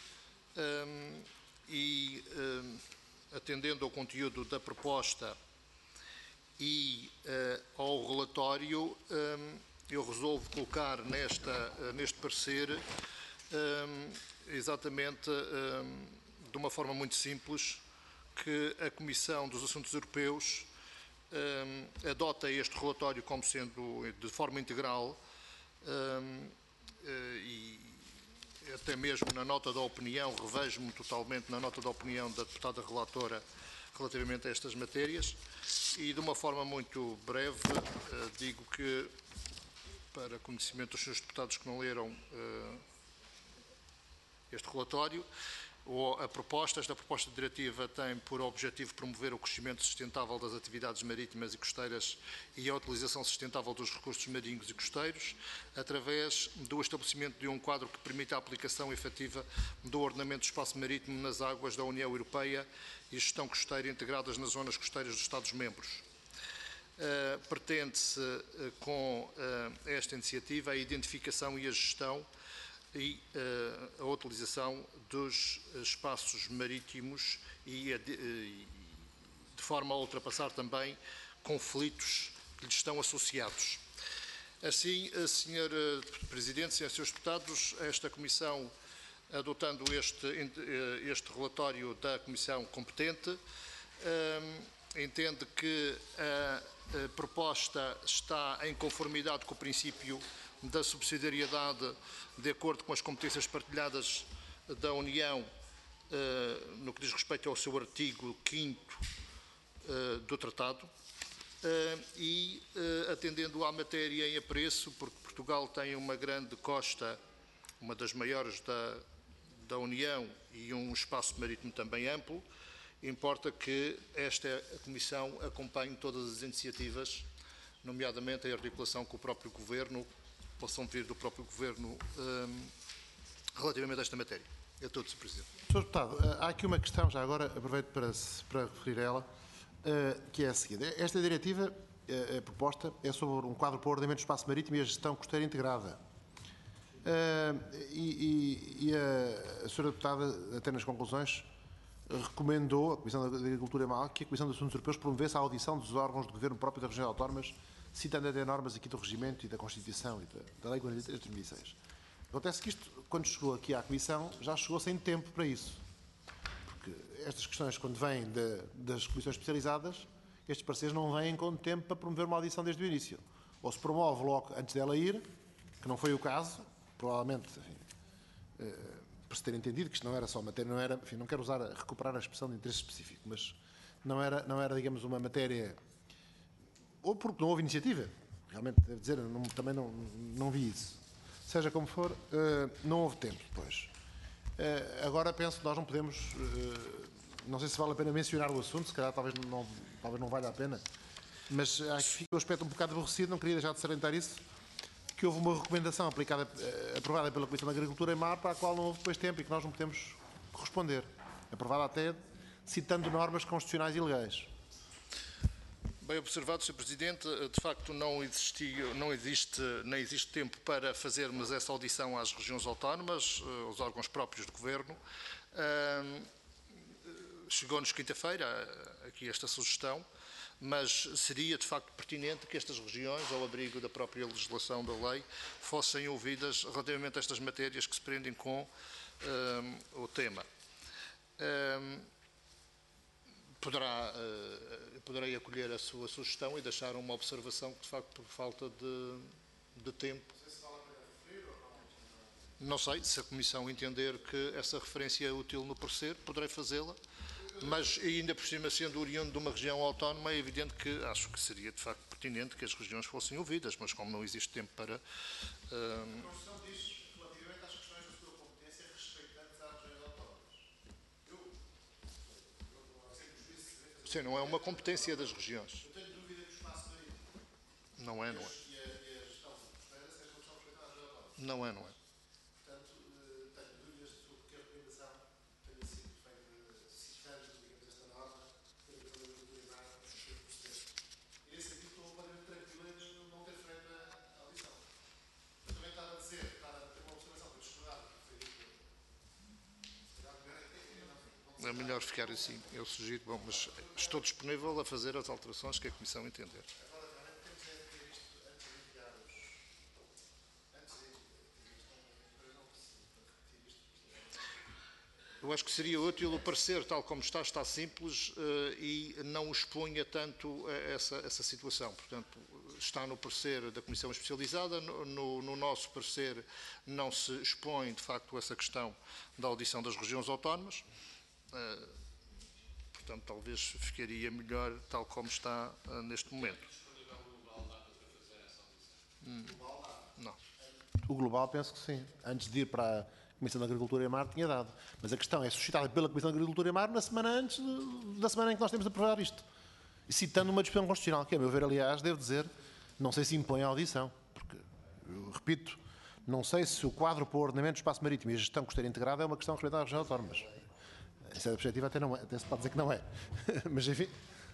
um, e, um, atendendo ao conteúdo da proposta e uh, ao relatório, um, eu resolvo colocar nesta, uh, neste parecer um, exatamente um, de uma forma muito simples que a Comissão dos Assuntos Europeus um, adota este relatório como sendo de forma integral um, e até mesmo na nota da opinião, revejo-me totalmente na nota da opinião da deputada relatora relativamente a estas matérias e de uma forma muito breve uh, digo que, para conhecimento dos senhores deputados que não leram uh, este relatório, ou a proposta, esta proposta de diretiva tem por objetivo promover o crescimento sustentável das atividades marítimas e costeiras e a utilização sustentável dos recursos marinhos e costeiros, através do estabelecimento de um quadro que permita a aplicação efetiva do ordenamento do espaço marítimo nas águas da União Europeia e gestão costeira integradas nas zonas costeiras dos Estados-membros. Uh, pretende-se, uh, com uh, esta iniciativa, a identificação e a gestão e uh, a utilização dos espaços marítimos e, a de, e de forma a ultrapassar também conflitos que lhes estão associados. Assim, senhor Presidente, senhores Deputados, esta Comissão, adotando este, este relatório da Comissão competente, uh, entende que a, a proposta está em conformidade com o princípio da subsidiariedade de acordo com as competências partilhadas da União uh, no que diz respeito ao seu artigo quinto uh, do Tratado uh, e uh, atendendo à matéria em apreço, porque Portugal tem uma grande costa, uma das maiores da, da União e um espaço marítimo também amplo, importa que esta Comissão acompanhe todas as iniciativas, nomeadamente a articulação com o próprio Governo, possam vir do próprio Governo um, relativamente a esta matéria. É tudo, senhor Presidente. senhor Deputado, há aqui uma questão, já agora aproveito para, para referir a ela, uh, que é a seguinte. Esta diretiva, a, a proposta, é sobre um quadro para o ordenamento do espaço marítimo e a gestão costeira integrada. Uh, e, e, e a, a senhora Deputada, até nas conclusões, recomendou, a Comissão da Agricultura e Mar, que a Comissão dos Assuntos Europeus promovesse a audição dos órgãos de governo próprio das regiões autónomas, citando até normas aqui do regimento e da Constituição e da, da Lei quarenta e três de dois mil e seis. Acontece que isto, quando chegou aqui à Comissão, já chegou sem tempo para isso. Porque estas questões, quando vêm de, das comissões especializadas, estes pareceres não vêm com tempo para promover uma audição desde o início. Ou se promove logo antes dela ir, que não foi o caso, provavelmente, enfim, eh, para se ter entendido que isto não era só matéria, não era, enfim, não quero usar, recuperar a expressão de interesse específico, mas não era, não era digamos, uma matéria, ou porque não houve iniciativa, realmente, devo dizer, não, também não, não vi isso. Seja como for, uh, não houve tempo depois. Uh, agora penso que nós não podemos, uh, não sei se vale a pena mencionar o assunto, se calhar talvez não, talvez não valha a pena, mas acho que fica o aspecto um bocado aborrecido, não queria deixar de salientar isso, que houve uma recomendação aplicada, uh, aprovada pela Comissão da Agricultura e Mar, para a qual não houve depois tempo e que nós não podemos corresponder. Aprovada até citando normas constitucionais e legais. Bem observado, senhor Presidente. De facto, não, existiu, não existe, nem existe tempo para fazermos essa audição às regiões autónomas, aos órgãos próprios do Governo. Chegou-nos quinta-feira aqui esta sugestão, mas seria de facto pertinente que estas regiões, ao abrigo da própria legislação da lei, fossem ouvidas relativamente a estas matérias que se prendem com um, o tema. Um, Poderá, uh, poderei acolher a sua sugestão e deixar uma observação que, de facto, por falta de, de tempo. Não sei, se a Comissão entender que essa referência é útil no parecer, poderei fazê-la, mas ainda por cima, sendo oriundo de uma região autónoma, é evidente que acho que seria, de facto, pertinente que as regiões fossem ouvidas, mas como não existe tempo para... Uh, Sim, não é uma competência das regiões. Eu tenho dúvida que o espaço marítimo. Não é, não é. E a, e a gestão costeira, se é uma gestão respeitada às regiões autónomas. Não é, não é. Portanto, tenho dúvidas é melhor ficar assim. Eu sugiro, bom, mas estou disponível a fazer as alterações que a Comissão entender. Eu acho que seria útil o parecer, tal como está, está simples uh, e não expunha tanto essa, essa situação. Portanto, está no parecer da Comissão Especializada, no, no, no nosso parecer não se expõe, de facto, essa questão da audição das regiões autónomas. Uh, portanto, talvez ficaria melhor tal como está uh, neste momento. Hum, não. O global penso que sim. Antes de ir para a Comissão de Agricultura e Mar tinha dado. Mas a questão é suscitada pela Comissão de Agricultura e Mar na semana antes de, da semana em que nós temos de aprovar isto. E citando uma discussão constitucional, que a meu ver, aliás, devo dizer, não sei se impõe a audição. Porque, eu repito, não sei se o quadro para o ordenamento do espaço marítimo e a gestão costeira integrada é uma questão respeitada às regiões autónomas. Essa perspectiva até, não é, até se pode dizer que não é. Mas, enfim...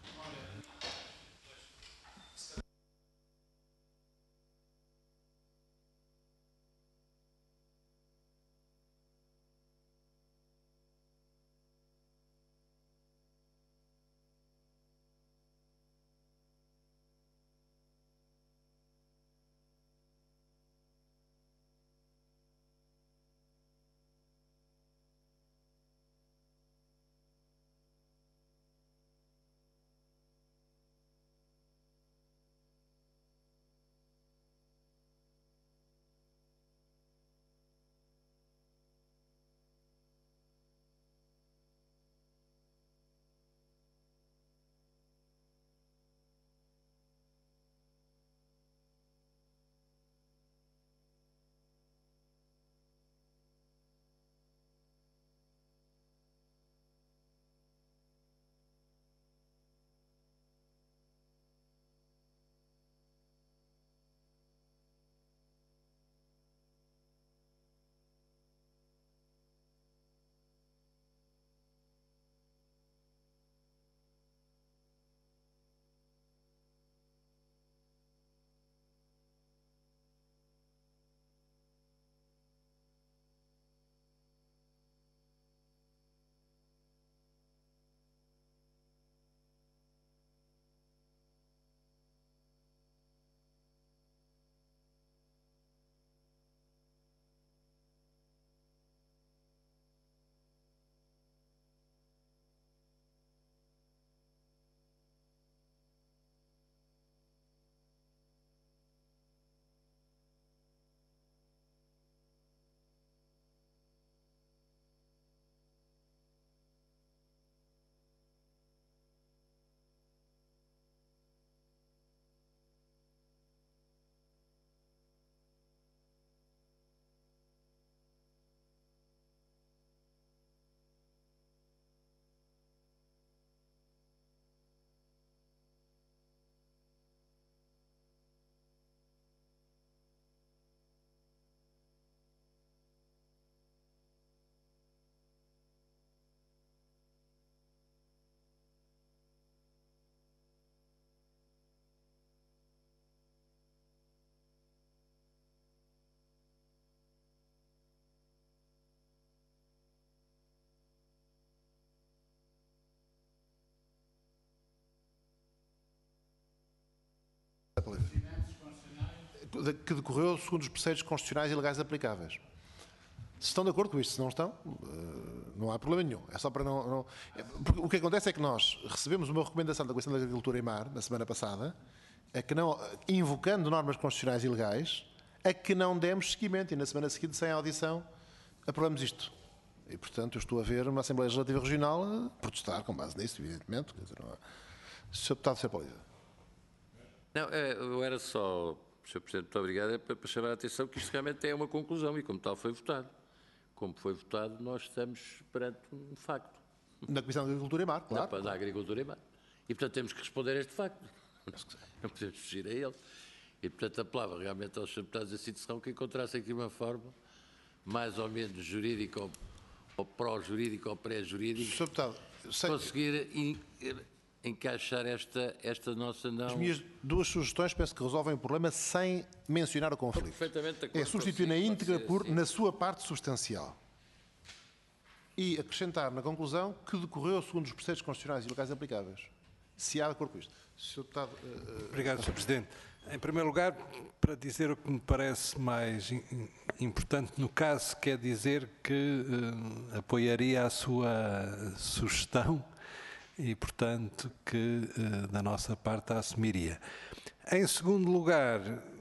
que decorreu segundo os preceitos constitucionais e legais aplicáveis. Se estão de acordo com isto, se não estão, não há problema nenhum. É só para não... não... Porque o que acontece é que nós recebemos uma recomendação da Comissão da Agricultura e Mar, na semana passada, a que não, invocando normas constitucionais e legais, a que não demos seguimento e na semana seguinte, sem audição, aprovamos isto. E, portanto, eu estou a ver uma Assembleia Legislativa Regional protestar com base nisso, evidentemente. Quer dizer, não há... senhor Deputado Sr. Polícia. Não, eu era só, senhor Presidente, muito obrigado, é para chamar a atenção que isto realmente é uma conclusão e, como tal, foi votado. Como foi votado, nós estamos perante um facto. Na Comissão de Agricultura e Mar, claro. Da, da Agricultura e Mar. E, portanto, temos que responder a este facto. Não podemos fugir a ele. E, portanto, apelava realmente aos senhores deputados assim de Serrão que encontrassem aqui uma forma mais ou menos jurídica ou, ou pró-jurídica ou pré-jurídica senhor Deputado, sei... conseguir in, encaixar esta, esta nossa não... As minhas duas sugestões penso que resolvem o problema sem mencionar o conflito. Perfeitamente de acordo É substituir na consigo, íntegra ser, por sim. na sua parte substancial. e acrescentar na conclusão que decorreu segundo os preceitos constitucionais e locais aplicáveis. Se há de acordo com isto. senhor Deputado, uh, Obrigado, senhor Presidente. Em primeiro lugar, para dizer o que me parece mais importante no caso, quer dizer que uh, apoiaria a sua sugestão e, portanto, que uh, da nossa parte a assumiria. Em segundo lugar,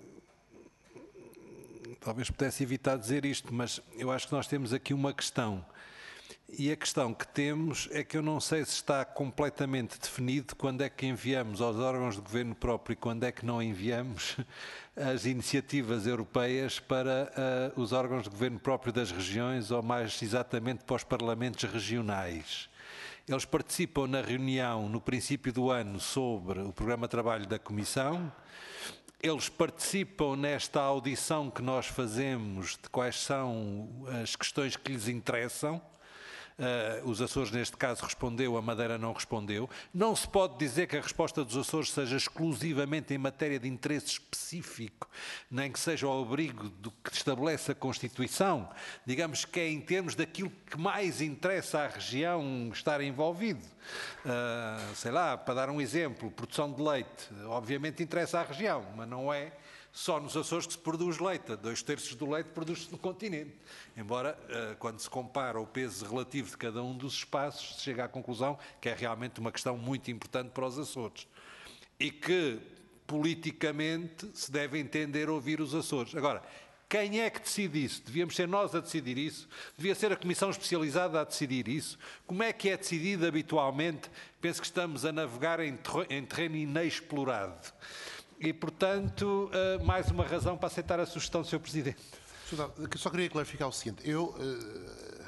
talvez pudesse evitar dizer isto, mas eu acho que nós temos aqui uma questão. E a questão que temos é que eu não sei se está completamente definido quando é que enviamos aos órgãos de governo próprio e quando é que não enviamos as iniciativas europeias para uh, os órgãos de governo próprio das regiões ou mais exatamente para os parlamentos regionais. Eles participam na reunião no princípio do ano sobre o programa de trabalho da Comissão. Eles participam nesta audição que nós fazemos de quais são as questões que lhes interessam. Uh, os Açores, neste caso, respondeu, a Madeira não respondeu. Não se pode dizer que a resposta dos Açores seja exclusivamente em matéria de interesse específico, nem que seja ao abrigo do que estabelece a Constituição. Digamos que é em termos daquilo que mais interessa à região estar envolvido. Uh, sei lá, para dar um exemplo, produção de leite, obviamente interessa à região, mas não é só nos Açores que se produz leite. Dois terços do leite produz-se no continente. Embora, quando se compara o peso relativo de cada um dos espaços, se chega à conclusão que é realmente uma questão muito importante para os Açores. E que, politicamente, se deve entender ouvir os Açores. Agora, quem é que decide isso? Devíamos ser nós a decidir isso? Devia ser a Comissão Especializada a decidir isso? Como é que é decidido habitualmente? Penso que estamos a navegar em terreno inexplorado. E, portanto, uh, mais uma razão para aceitar a sugestão do senhor Presidente. Só queria clarificar o seguinte. Eu uh,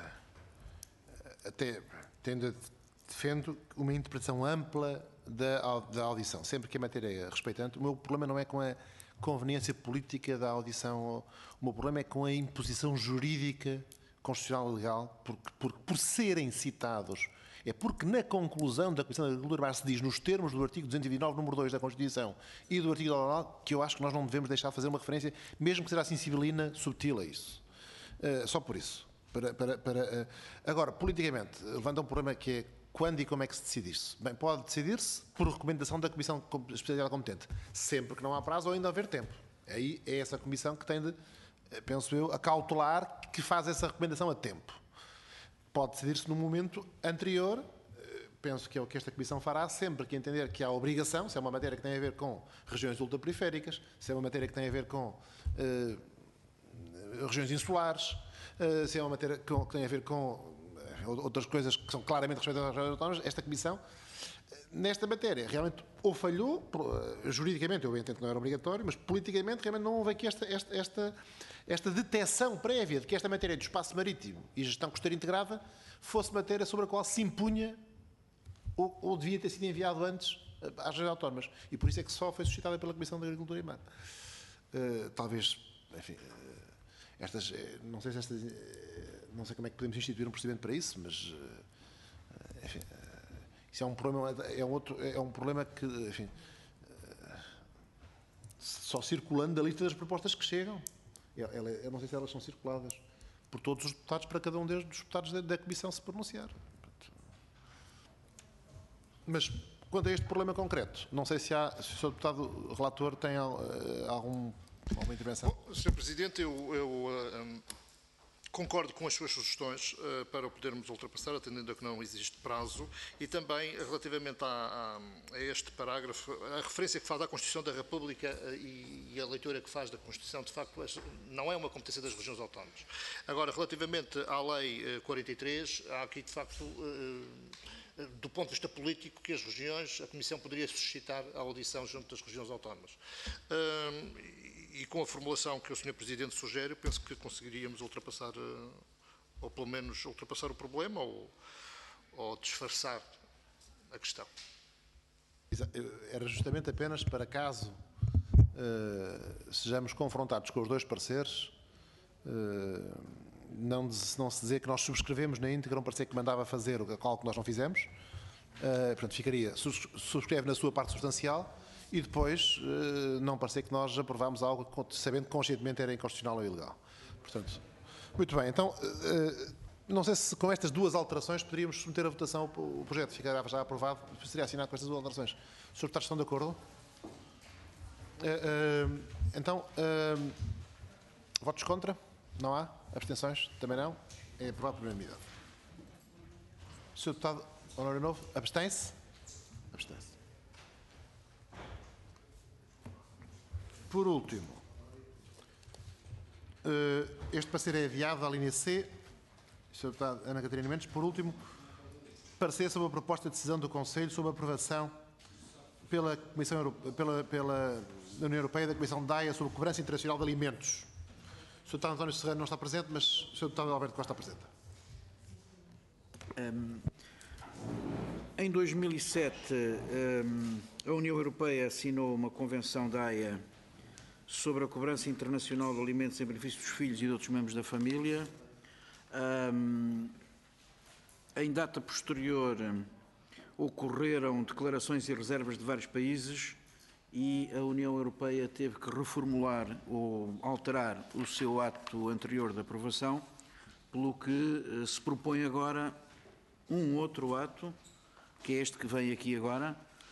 até tendo, defendo uma interpretação ampla da, da audição, sempre que a matéria é respeitante. O meu problema não é com a conveniência política da audição, o meu problema é com a imposição jurídica, constitucional e legal, porque, porque por serem citados. É porque na conclusão da Comissão da Agricultura se diz, nos termos do artigo duzentos e vinte e nove, número dois da Constituição e do artigo oral, que eu acho que nós não devemos deixar de fazer uma referência, mesmo que seja assim civilina, subtil a isso. Uh, só por isso. Para, para, para, uh, agora, politicamente, levanta um problema que é quando e como é que se decide isso. Bem, pode decidir-se por recomendação da Comissão Especializada Competente, sempre que não há prazo ou ainda haver tempo. Aí é essa Comissão que tem de, penso eu, acautelar que faz essa recomendação a tempo. Pode decidir-se no momento anterior, penso que é o que esta Comissão fará, sempre que entender que há obrigação, se é uma matéria que tem a ver com regiões ultraperiféricas, se é uma matéria que tem a ver com uh, regiões insulares, uh, se é uma matéria que tem a ver com uh, outras coisas que são claramente respeitadas às regiões autónomas, esta Comissão, nesta matéria, realmente ou falhou, uh, juridicamente eu entendo que não era obrigatório, mas politicamente realmente não houve aqui esta... esta, esta esta detecção prévia de que esta matéria do espaço marítimo e gestão costeira integrada fosse matéria sobre a qual se impunha ou, ou devia ter sido enviado antes às regiões autónomas. E por isso é que só foi suscitada pela Comissão de Agricultura e Mar. Uh, talvez, enfim, uh, estas, uh, não sei se estas, uh, não sei como é que podemos instituir um procedimento para isso, mas, uh, enfim, uh, isso é um problema, é um, outro, é um problema que, enfim, uh, só circulando da lista das propostas que chegam. Ela, eu não sei se elas são circuladas por todos os deputados para cada um dos deputados da, da Comissão se pronunciar. Mas, quanto a este problema concreto, não sei se, há, se o senhor deputado relator tem uh, algum, alguma intervenção. Bom, senhor Presidente, eu, eu uh, um, concordo com as suas sugestões uh, para o podermos ultrapassar, atendendo a que não existe prazo, e também relativamente a, a, a este parágrafo, a referência que faz à Constituição da República uh, e, e a leitura que faz da Constituição, de facto, não é uma competência das regiões autónomas. Agora, relativamente à Lei uh, quarenta e três, há aqui, de facto, uh, do ponto de vista político, que as regiões, a Comissão poderia suscitar a audição junto das regiões autónomas. Uh, E com a formulação que o senhor Presidente sugere, eu penso que conseguiríamos ultrapassar, ou pelo menos ultrapassar o problema, ou, ou disfarçar a questão. Era justamente apenas para caso uh, sejamos confrontados com os dois pareceres, uh, não, não se dizer que nós subscrevemos na íntegra um parecer que mandava fazer o qual que nós não fizemos, uh, portanto ficaria, subscreve na sua parte substancial, e depois uh, não parecer que nós aprovámos algo sabendo que conscientemente era inconstitucional ou ilegal. Portanto, muito bem, então, uh, Não sei se com estas duas alterações poderíamos submeter a votação o projeto. Ficará já aprovado, seria assinado com estas duas alterações. Os senhores deputados estão de acordo? Uh, uh, então, uh, votos contra? Não há? Abstenções? Também não? É aprovado por unanimidade. O senhor deputado Honório Novo, abstém-se? Abstém-se. Por último, uh, este parecer é adiado à linha C. senhora Deputada Ana Catarina Mendes. Por último, parecer sobre a proposta de decisão do Conselho sobre a aprovação pela Comissão Europe... pela, pela União Europeia da Comissão D A I A sobre cobrança internacional de alimentos. O senhor Deputado António Serrano não está presente, mas o senhor Deputado Alberto Costa está presente. Um, em dois mil e sete, um, a União Europeia assinou uma convenção da A I A sobre a cobrança internacional de alimentos em benefício dos filhos e de outros membros da família. Um, em data posterior, ocorreram declarações e reservas de vários países e a União Europeia teve que reformular ou alterar o seu ato anterior de aprovação, pelo que se propõe agora um outro ato, que é este que vem aqui agora,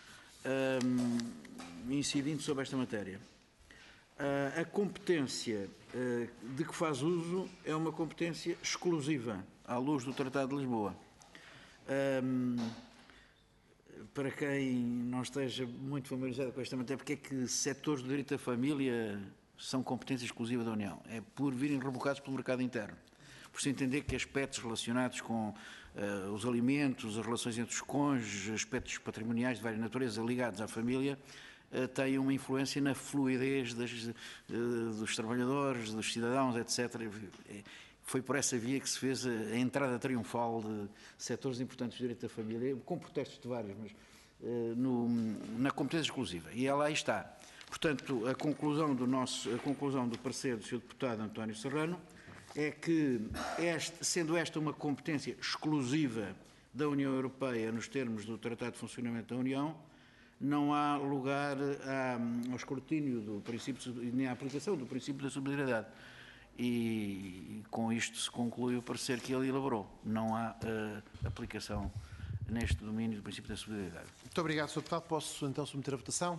um, incidindo sobre esta matéria. Uh, a competência uh, de que faz uso é uma competência exclusiva, à luz do Tratado de Lisboa. Um, para quem não esteja muito familiarizado com esta matéria, porque é que setores do direito da família são competência exclusiva da União? É por virem revocados pelo mercado interno. Por se entender que aspectos relacionados com uh, os alimentos, as relações entre os cônjuges, aspectos patrimoniais de várias naturezas ligados à família, uh, têm uma influência na fluidez das, uh, dos trabalhadores, dos cidadãos, etcétera. Foi por essa via que se fez a, a entrada triunfal de setores importantes do direito da família, com protestos de vários, mas uh, no, na competência exclusiva. E ela aí está. Portanto, a conclusão do, nosso, a conclusão do parecer do senhor Deputado António Serrano é que, este, sendo esta uma competência exclusiva da União Europeia nos termos do Tratado de Funcionamento da União, não há lugar a, ao escrutínio do princípio, nem à aplicação do princípio da subsidiariedade. E com isto se conclui o parecer que ele elaborou. Não há uh, aplicação neste domínio do princípio da subsidiariedade. Muito obrigado, senhor Deputado. Posso então submeter a votação?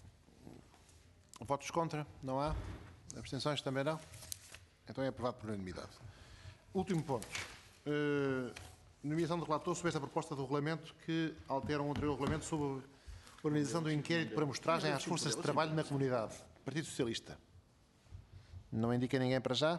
Votos contra? Não há? Abstenções? Também não? Então é aprovado por unanimidade. Último ponto. Uh, nomeação do relator sobre esta proposta do regulamento que altera um anterior regulamento sobre a organização do inquérito para mostragem às forças de trabalho na comunidade. Partido Socialista. Não indica ninguém para já.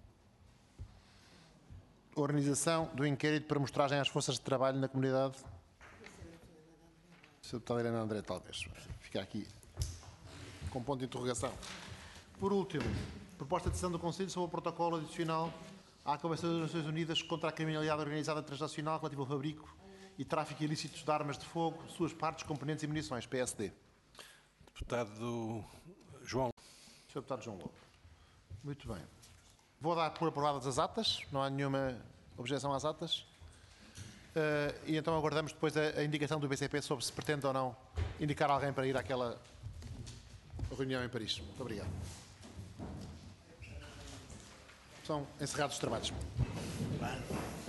Organização do inquérito para mostragem às forças de trabalho na comunidade. senhor Deputado Helena André, talvez. Fica aqui com ponto de interrogação. Por último, proposta de decisão do Conselho sobre o protocolo adicional à Convenção das Nações Unidas contra a criminalidade organizada transnacional relativa ao fabrico e tráfico ilícitos de armas de fogo, suas partes, componentes e munições. P S D. Deputado João. senhor Deputado João Lobo. Muito bem. Vou dar por aprovadas as atas. Não há nenhuma objeção às atas. Uh, e então aguardamos depois a, a indicação do B C P sobre se pretende ou não indicar alguém para ir àquela reunião em Paris. Muito obrigado. São encerrados os trabalhos.